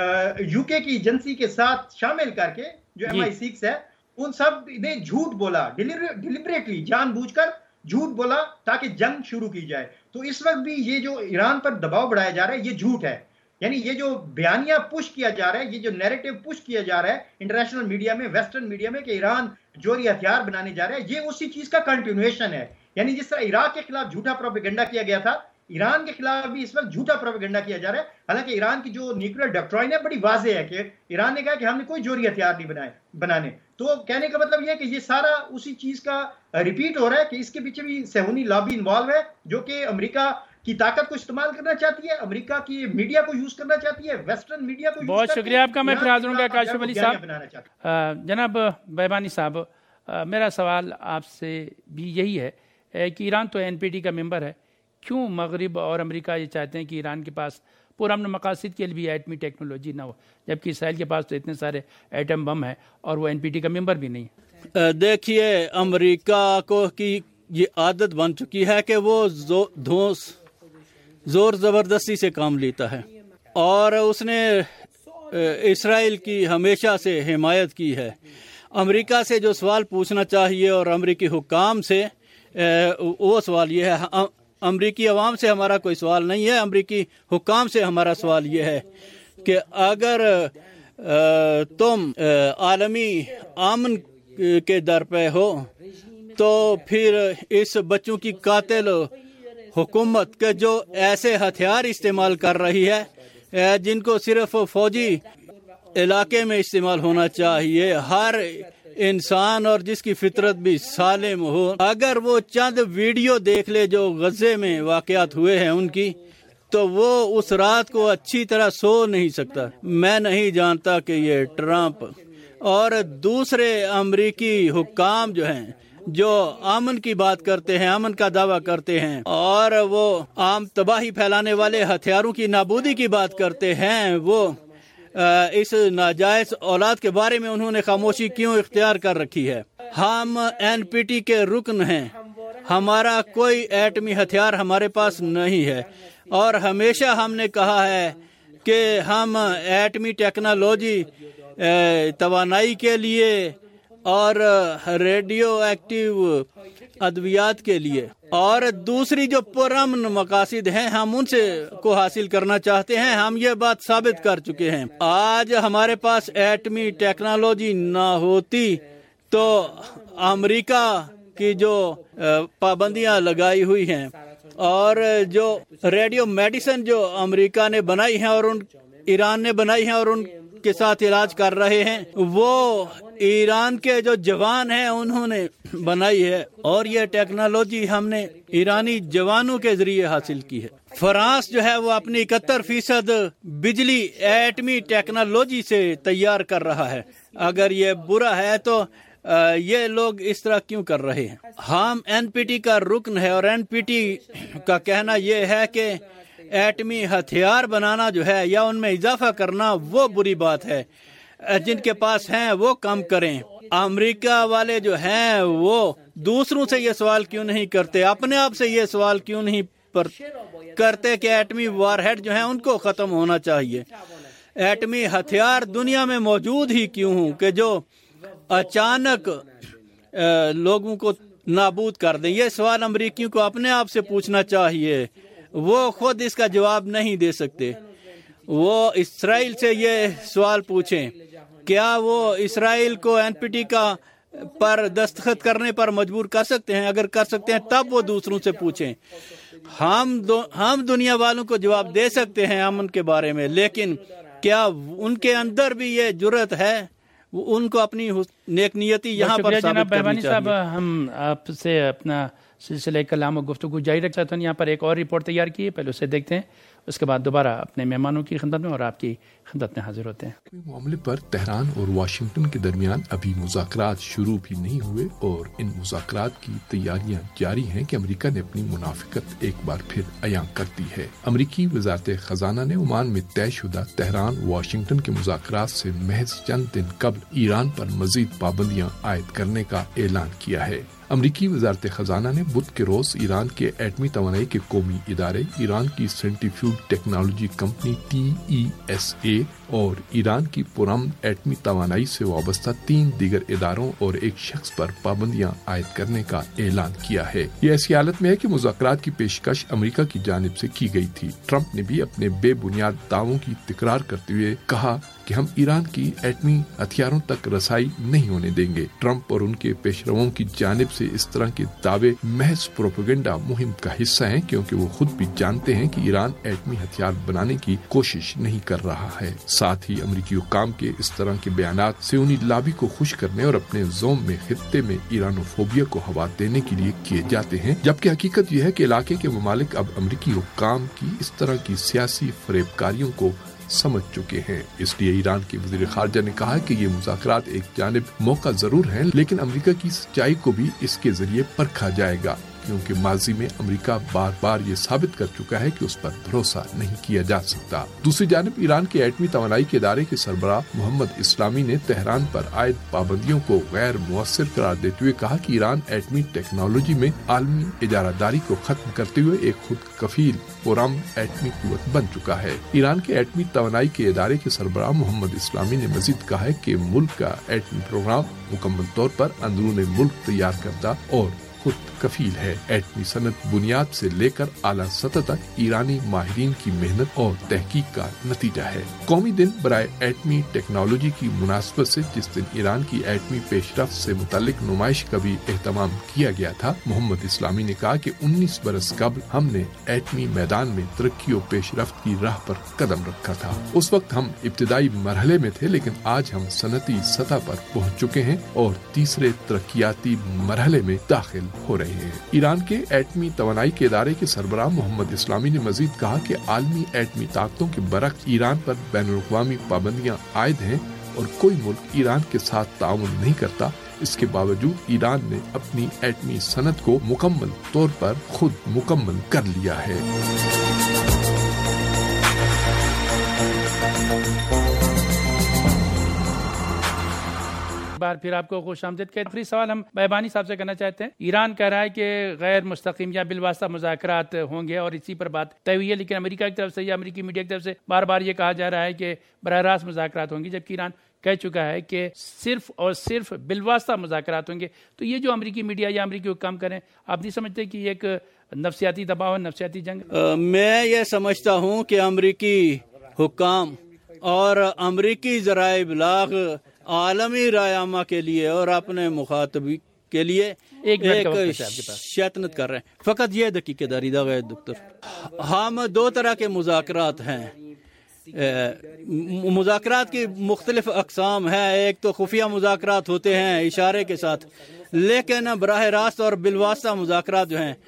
یو کے کی ایجنسی کے ساتھ شامل کر کے جو ایم آئی سکس ہے ان سب نے جھوٹ بولا, ڈیلیبریٹلی جان بوجھ کر جھوٹ بولا تاکہ جنگ شروع کی جائے. تو اس وقت بھی یہ جو ایران پر دباؤ بڑھایا جا رہا ہے یہ جھوٹ ہے. یعنی یہ جو بیانیہ پش کیا جا رہا ہے, یہ جو نیریٹو پش کیا جا رہا ہے انٹرنیشنل میڈیا میں, ویسٹرن میڈیا میں, کہ ایران جوہری ہتھیار بنانے جا رہا ہے, یہ اسی چیز کا کنٹینویشن ہے. یعنی جس طرح عراق کے خلاف جھوٹا پروپیگنڈا کیا گیا تھا, ایران کے خلاف بھی اس وقت جھوٹا پروپیگنڈا کیا جا رہا ہے. حالانکہ ایران کی جو نیوکلیئر ڈکٹرائن ہے بڑی واضح ہے کہ ایران نے کہا کہ ہم نے کوئی جوہری ہتھیار نہیں بنائے بنانے. تو کہنے کا مطلب یہ ہے کہ یہ سارا اسی چیز کا ریپیٹ ہو رہا ہے کہ اس کے پیچھے بھی صہیونی لابی انوالو ہے, جو کہ امریکہ کی طاقت کو استعمال کرنا چاہتی ہے, امریکہ کی میڈیا کو یوز کرنا چاہتی ہے, ویسٹرن میڈیا کو. بہت شکریہ آپ کا. میں پھر حاضر ہوں گا کاشف علی صاحب. جناب بہبانی صاحب, میرا سوال آپ سے بھی یہی ہے کہ ایران تو این پی ٹی کا ممبر ہے, کیوں مغرب اور امریکہ یہ چاہتے ہیں کہ ایران کے پاس پرامن مقاصد کے لیے بھی ایٹمی ٹیکنالوجی نہ ہو, جبکہ اسرائیل کے پاس تو اتنے سارے ایٹم بم ہیں اور وہ این پی ٹی کا ممبر بھی نہیں ہے؟ دیکھیے, امریکہ کو کی یہ عادت بن چکی ہے کہ وہ زور زبردستی سے کام لیتا ہے, اور اس نے اسرائیل کی ہمیشہ سے حمایت کی ہے. امریکہ سے جو سوال پوچھنا چاہیے اور امریکی حکام سے, وہ سوال یہ ہے, امریکی عوام سے ہمارا کوئی سوال نہیں ہے, امریکی حکام سے ہمارا سوال یہ ہے کہ اگر تم عالمی امن کے در پہ ہو تو پھر اس بچوں کی قاتل حکومت کے جو ایسے ہتھیار استعمال کر رہی ہے جن کو صرف فوجی علاقے میں استعمال ہونا چاہیے, ہر انسان اور جس کی فطرت بھی سالم ہو, اگر وہ چند ویڈیو دیکھ لے جو غزے میں واقعات ہوئے ہیں ان کی, تو وہ اس رات کو اچھی طرح سو نہیں سکتا. میں نہیں جانتا کہ یہ ٹرمپ اور دوسرے امریکی حکام جو ہیں جو امن کی بات کرتے ہیں، امن کا دعویٰ کرتے ہیں، اور وہ عام تباہی پھیلانے والے ہتھیاروں کی نابودی کی بات کرتے ہیں، وہ اس ناجائز اولاد کے بارے میں انہوں نے خاموشی کیوں اختیار کر رکھی ہے؟ ہم این پی ٹی کے رکن ہیں، ہمارا کوئی ایٹمی ہتھیار ہمارے پاس نہیں ہے، اور ہمیشہ ہم نے کہا ہے کہ ہم ایٹمی ٹیکنالوجی توانائی کے لیے اور ریڈیو ایکٹیو ادویات کے لیے اور دوسری جو پرامن مقاصد ہیں ہم ان سے کو حاصل کرنا چاہتے ہیں. ہم یہ بات ثابت کر چکے ہیں. آج ہمارے پاس ایٹمی ٹیکنالوجی نہ ہوتی تو امریکہ کی جو پابندیاں لگائی ہوئی ہیں اور جو ریڈیو میڈیسن جو امریکہ نے بنائی ہیں اور ان ایران نے بنائی ہیں اور ان کے ساتھ علاج کر رہے ہیں، وہ ایران کے جو جوان ہیں انہوں نے بنائی ہے، اور یہ ٹیکنالوجی ہم نے ایرانی جوانوں کے ذریعے حاصل کی ہے. فرانس جو ہے وہ اپنی اکہتر فیصد بجلی ایٹمی ٹیکنالوجی سے تیار کر رہا ہے. اگر یہ برا ہے تو یہ لوگ اس طرح کیوں کر رہے ہیں؟ ہم این پی ٹی کا رکن ہے، اور این پی ٹی کا کہنا یہ ہے کہ ایٹمی ہتھیار بنانا جو ہے یا ان میں اضافہ کرنا وہ بری بات ہے. جن کے پاس ہیں وہ کم کریں. امریکہ والے جو ہیں وہ دوسروں سے یہ سوال کیوں نہیں کرتے، اپنے آپ سے یہ سوال کیوں نہیں پر کرتے کہ ایٹمی وار ہیڈ جو ہیں ان کو ختم ہونا چاہیے. ایٹمی ہتھیار دنیا میں موجود ہی کیوں ہوں کہ جو اچانک لوگوں کو نابود کر دیں؟ یہ سوال امریکیوں کو اپنے آپ سے پوچھنا چاہیے. وہ خود اس کا جواب نہیں دے سکتے. وہ اسرائیل سے یہ سوال پوچھیں، کیا وہ اسرائیل کو این پی ٹی کا پر دستخط کرنے پر مجبور کر سکتے ہیں؟ اگر کر سکتے ہیں تب وہ دوسروں سے پوچھیں. ہم دو ہم دنیا والوں کو جواب دے سکتے ہیں امن کے بارے میں، لیکن کیا ان کے اندر بھی یہ جرأت ہے؟ ان کو اپنی نیک نیتی یہاں پر ثابت کرنی چاہیے. صاحب، ہم آپ سے اپنا سلسلہ کلام و گفتگو جاری رکھ چاہتے ہیں. یہاں پر ایک اور رپورٹ تیار کی ہے، پہلے اسے دیکھتے ہیں، اس کے بعد دوبارہ اپنے مہمانوں کی خدمت میں اور آپ کی خدمت میں حاضر ہوتے ہیں. معاملے پر تہران اور واشنگٹن کے درمیان ابھی مذاکرات شروع بھی نہیں ہوئے، اور ان مذاکرات کی تیاریاں جاری ہیں کہ امریکہ نے اپنی منافقت ایک بار پھر عیاں کر دی ہے. امریکی وزارت خزانہ نے عمان میں طے شدہ تہران واشنگٹن کے مذاکرات سے محض چند دن قبل ایران پر مزید پابندیاں عائد کرنے کا اعلان کیا ہے. امریکی وزارت خزانہ نے بدھ کے روز ایران کے ایٹمی توانائی کے قومی ادارے، ایران کی centrifuge technology company T E S A اور ایران کی پرامن ایٹمی توانائی سے وابستہ تین دیگر اداروں اور ایک شخص پر پابندیاں عائد کرنے کا اعلان کیا ہے. یہ ایسی حالت میں ہے کہ مذاکرات کی پیشکش امریکہ کی جانب سے کی گئی تھی. ٹرمپ نے بھی اپنے بے بنیاد دعووں کی تکرار کرتے ہوئے کہا کہ ہم ایران کی ایٹمی ہتھیاروں تک رسائی نہیں ہونے دیں گے. ٹرمپ اور ان کے پیشرووں کی جانب سے اس طرح کے دعوے محض پروپیگنڈا مہم کا حصہ ہیں، کیونکہ وہ خود بھی جانتے ہیں کہ ایران ایٹمی ہتھیار بنانے کی کوشش نہیں کر رہا ہے. ساتھ ہی امریکی حکام کے اس طرح کے بیانات سے انہیں لابی کو خوش کرنے اور اپنے زوم میں خطے میں ایرانوفوبیا کو ہوا دینے کے لیے کیے جاتے ہیں، جبکہ حقیقت یہ ہے کہ علاقے کے ممالک اب امریکی حکام کی اس طرح کی سیاسی فریب کاریوں کو سمجھ چکے ہیں. اس لیے ایران کے وزیر خارجہ نے کہا کہ یہ مذاکرات ایک جانب موقع ضرور ہیں، لیکن امریکہ کی سچائی کو بھی اس کے ذریعے پرکھا جائے گا، کیونکہ ماضی میں امریکہ بار بار یہ ثابت کر چکا ہے کہ اس پر بھروسہ نہیں کیا جا سکتا. دوسری جانب ایران کے ایٹمی توانائی کے ادارے کے سربراہ محمد اسلامی نے تہران پر عائد پابندیوں کو غیر مؤثر قرار دیتے ہوئے کہا کہ ایران ایٹمی ٹیکنالوجی میں عالمی اجارہ داری کو ختم کرتے ہوئے ایک خود کفیل پرامن ایٹمی قوت بن چکا ہے. ایران کے ایٹمی توانائی کے ادارے کے سربراہ محمد اسلامی نے مزید کہا ہے کہ ملک کا ایٹمی پروگرام مکمل طور پر اندرون ملک تیار کردہ اور خود کفیل ہے. ایٹمی صنعت بنیاد سے لے کر اعلیٰ سطح تک ایرانی ماہرین کی محنت اور تحقیق کا نتیجہ ہے. قومی دن برائے ایٹمی ٹیکنالوجی کی مناسبت سے جس دن ایران کی ایٹمی پیش رفت سے متعلق نمائش کا بھی اہتمام کیا گیا تھا، محمد اسلامی نے کہا کہ انیس برس قبل ہم نے ایٹمی میدان میں ترقی و پیش رفت کی راہ پر قدم رکھا تھا. اس وقت ہم ابتدائی مرحلے میں تھے، لیکن آج ہم صنعتی سطح پر پہنچ چکے ہیں اور تیسرے ترقیاتی مرحلے میں داخل ہو رہے ہیں. ایران کے ایٹمی توانائی کے ادارے کے سربراہ محمد اسلامی نے مزید کہا کہ عالمی ایٹمی طاقتوں کے برعکس ایران پر بین الاقوامی پابندیاں عائد ہیں اور کوئی ملک ایران کے ساتھ تعاون نہیں کرتا، اس کے باوجود ایران نے اپنی ایٹمی صنعت کو مکمل طور پر خود مکمل کر لیا ہے۔ بار پھر آپ کو خوش آمدید کہتے ہیں۔ آخری سوال ہم بیبانی صاحب سے کرنا چاہتے ہیں۔ ایران کہہ رہا ہے کہ غیر مستقیم یا بالواسطہ مذاکرات ہوں گے اور اسی پر بات طے ہوئی ہے، لیکن امریکہ کی طرف سے یا امریکی میڈیا کی طرف سے بار بار یہ کہا جا رہا ہے کہ براہ راست مذاکرات ہوں گی، جبکہ ایران کہہ چکا ہے کہ صرف اور صرف بالواسطہ مذاکرات ہوں گے۔ تو یہ جو امریکی میڈیا یا امریکی حکام کریں، آپ نہیں سمجھتے کہ یہ ایک نفسیاتی دباؤ ہے، نفسیاتی جنگ؟ میں یہ سمجھتا ہوں کہ امریکی حکام اور امریکی ذرائع ابلاغ عالمی رائے عامہ کے لیے اور اپنے مخاطبی کے لیے ایک, ایک شیطنت کر رہے ہیں۔ فقط یہ دقیقہ داری دا گئے دکتر، ہم دو طرح کے مذاکرات ہیں، مذاکرات کی مختلف اقسام ہیں۔ ایک تو خفیہ مذاکرات ہوتے ہیں اشارے کے ساتھ، لیکن براہ راست اور بالواسطہ مذاکرات جو ہیں،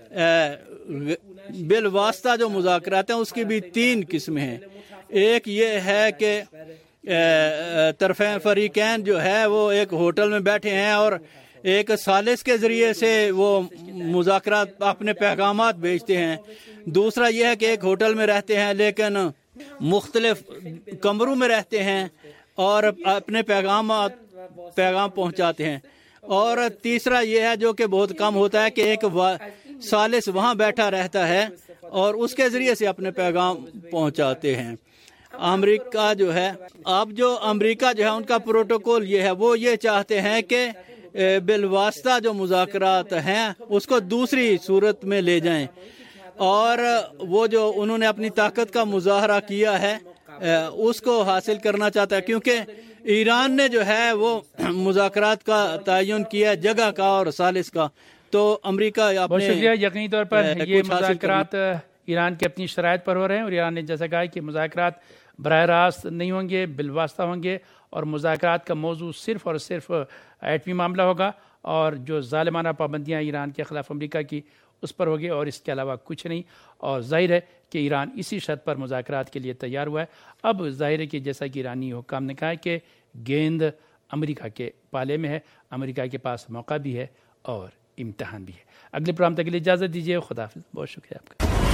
بالواسطہ جو مذاکرات ہیں اس کی بھی تین قسمیں ہیں۔ ایک یہ ہے کہ طرفین فریقین جو ہے وہ ایک ہوٹل میں بیٹھے ہیں اور ایک ثالث کے ذریعے سے وہ مذاکرات اپنے پیغامات بھیجتے ہیں۔ دوسرا یہ ہے کہ ایک ہوٹل میں رہتے ہیں لیکن مختلف کمروں میں رہتے ہیں اور اپنے پیغامات پیغام پہنچاتے ہیں۔ اور تیسرا یہ ہے جو کہ بہت کم ہوتا ہے کہ ایک ثالث وہاں بیٹھا رہتا ہے اور اس کے ذریعے سے اپنے پیغام پہنچاتے ہیں۔ امریکہ جو ہے اب جو امریکہ جو ہے ان کا پروٹوکول یہ ہے، وہ یہ چاہتے ہیں کہ بالواسطہ جو مذاکرات ہیں اس کو دوسری صورت میں لے جائیں، اور وہ جو انہوں نے اپنی طاقت کا مظاہرہ کیا ہے اس کو حاصل کرنا چاہتا ہے، کیونکہ ایران نے جو ہے وہ مذاکرات کا تعین کیا جگہ کا اور ثالث کا، تو امریکہ بہت شکریہ۔ یقینی طور پر یہ مذاکرات ایران کی اپنی شرائط پر ہو رہے ہیں، اور ایران نے جیسا کہا کہ مذاکرات براہ راست نہیں ہوں گے، بالواسطہ ہوں گے، اور مذاکرات کا موضوع صرف اور صرف ایٹمی معاملہ ہوگا، اور جو ظالمانہ پابندیاں ایران کے خلاف امریکہ کی اس پر ہوگی، اور اس کے علاوہ کچھ نہیں۔ اور ظاہر ہے کہ ایران اسی شرط پر مذاکرات کے لیے تیار ہوا ہے۔ اب ظاہر ہے کہ جیسا کہ ایرانی حکام نے کہا ہے کہ گیند امریکہ کے پالے میں ہے، امریکہ کے پاس موقع بھی ہے اور امتحان بھی ہے۔ اگلے پروگرام تک کے لیے اجازت دیجیے، خدا حافظ، بہت شکریہ آپ کا۔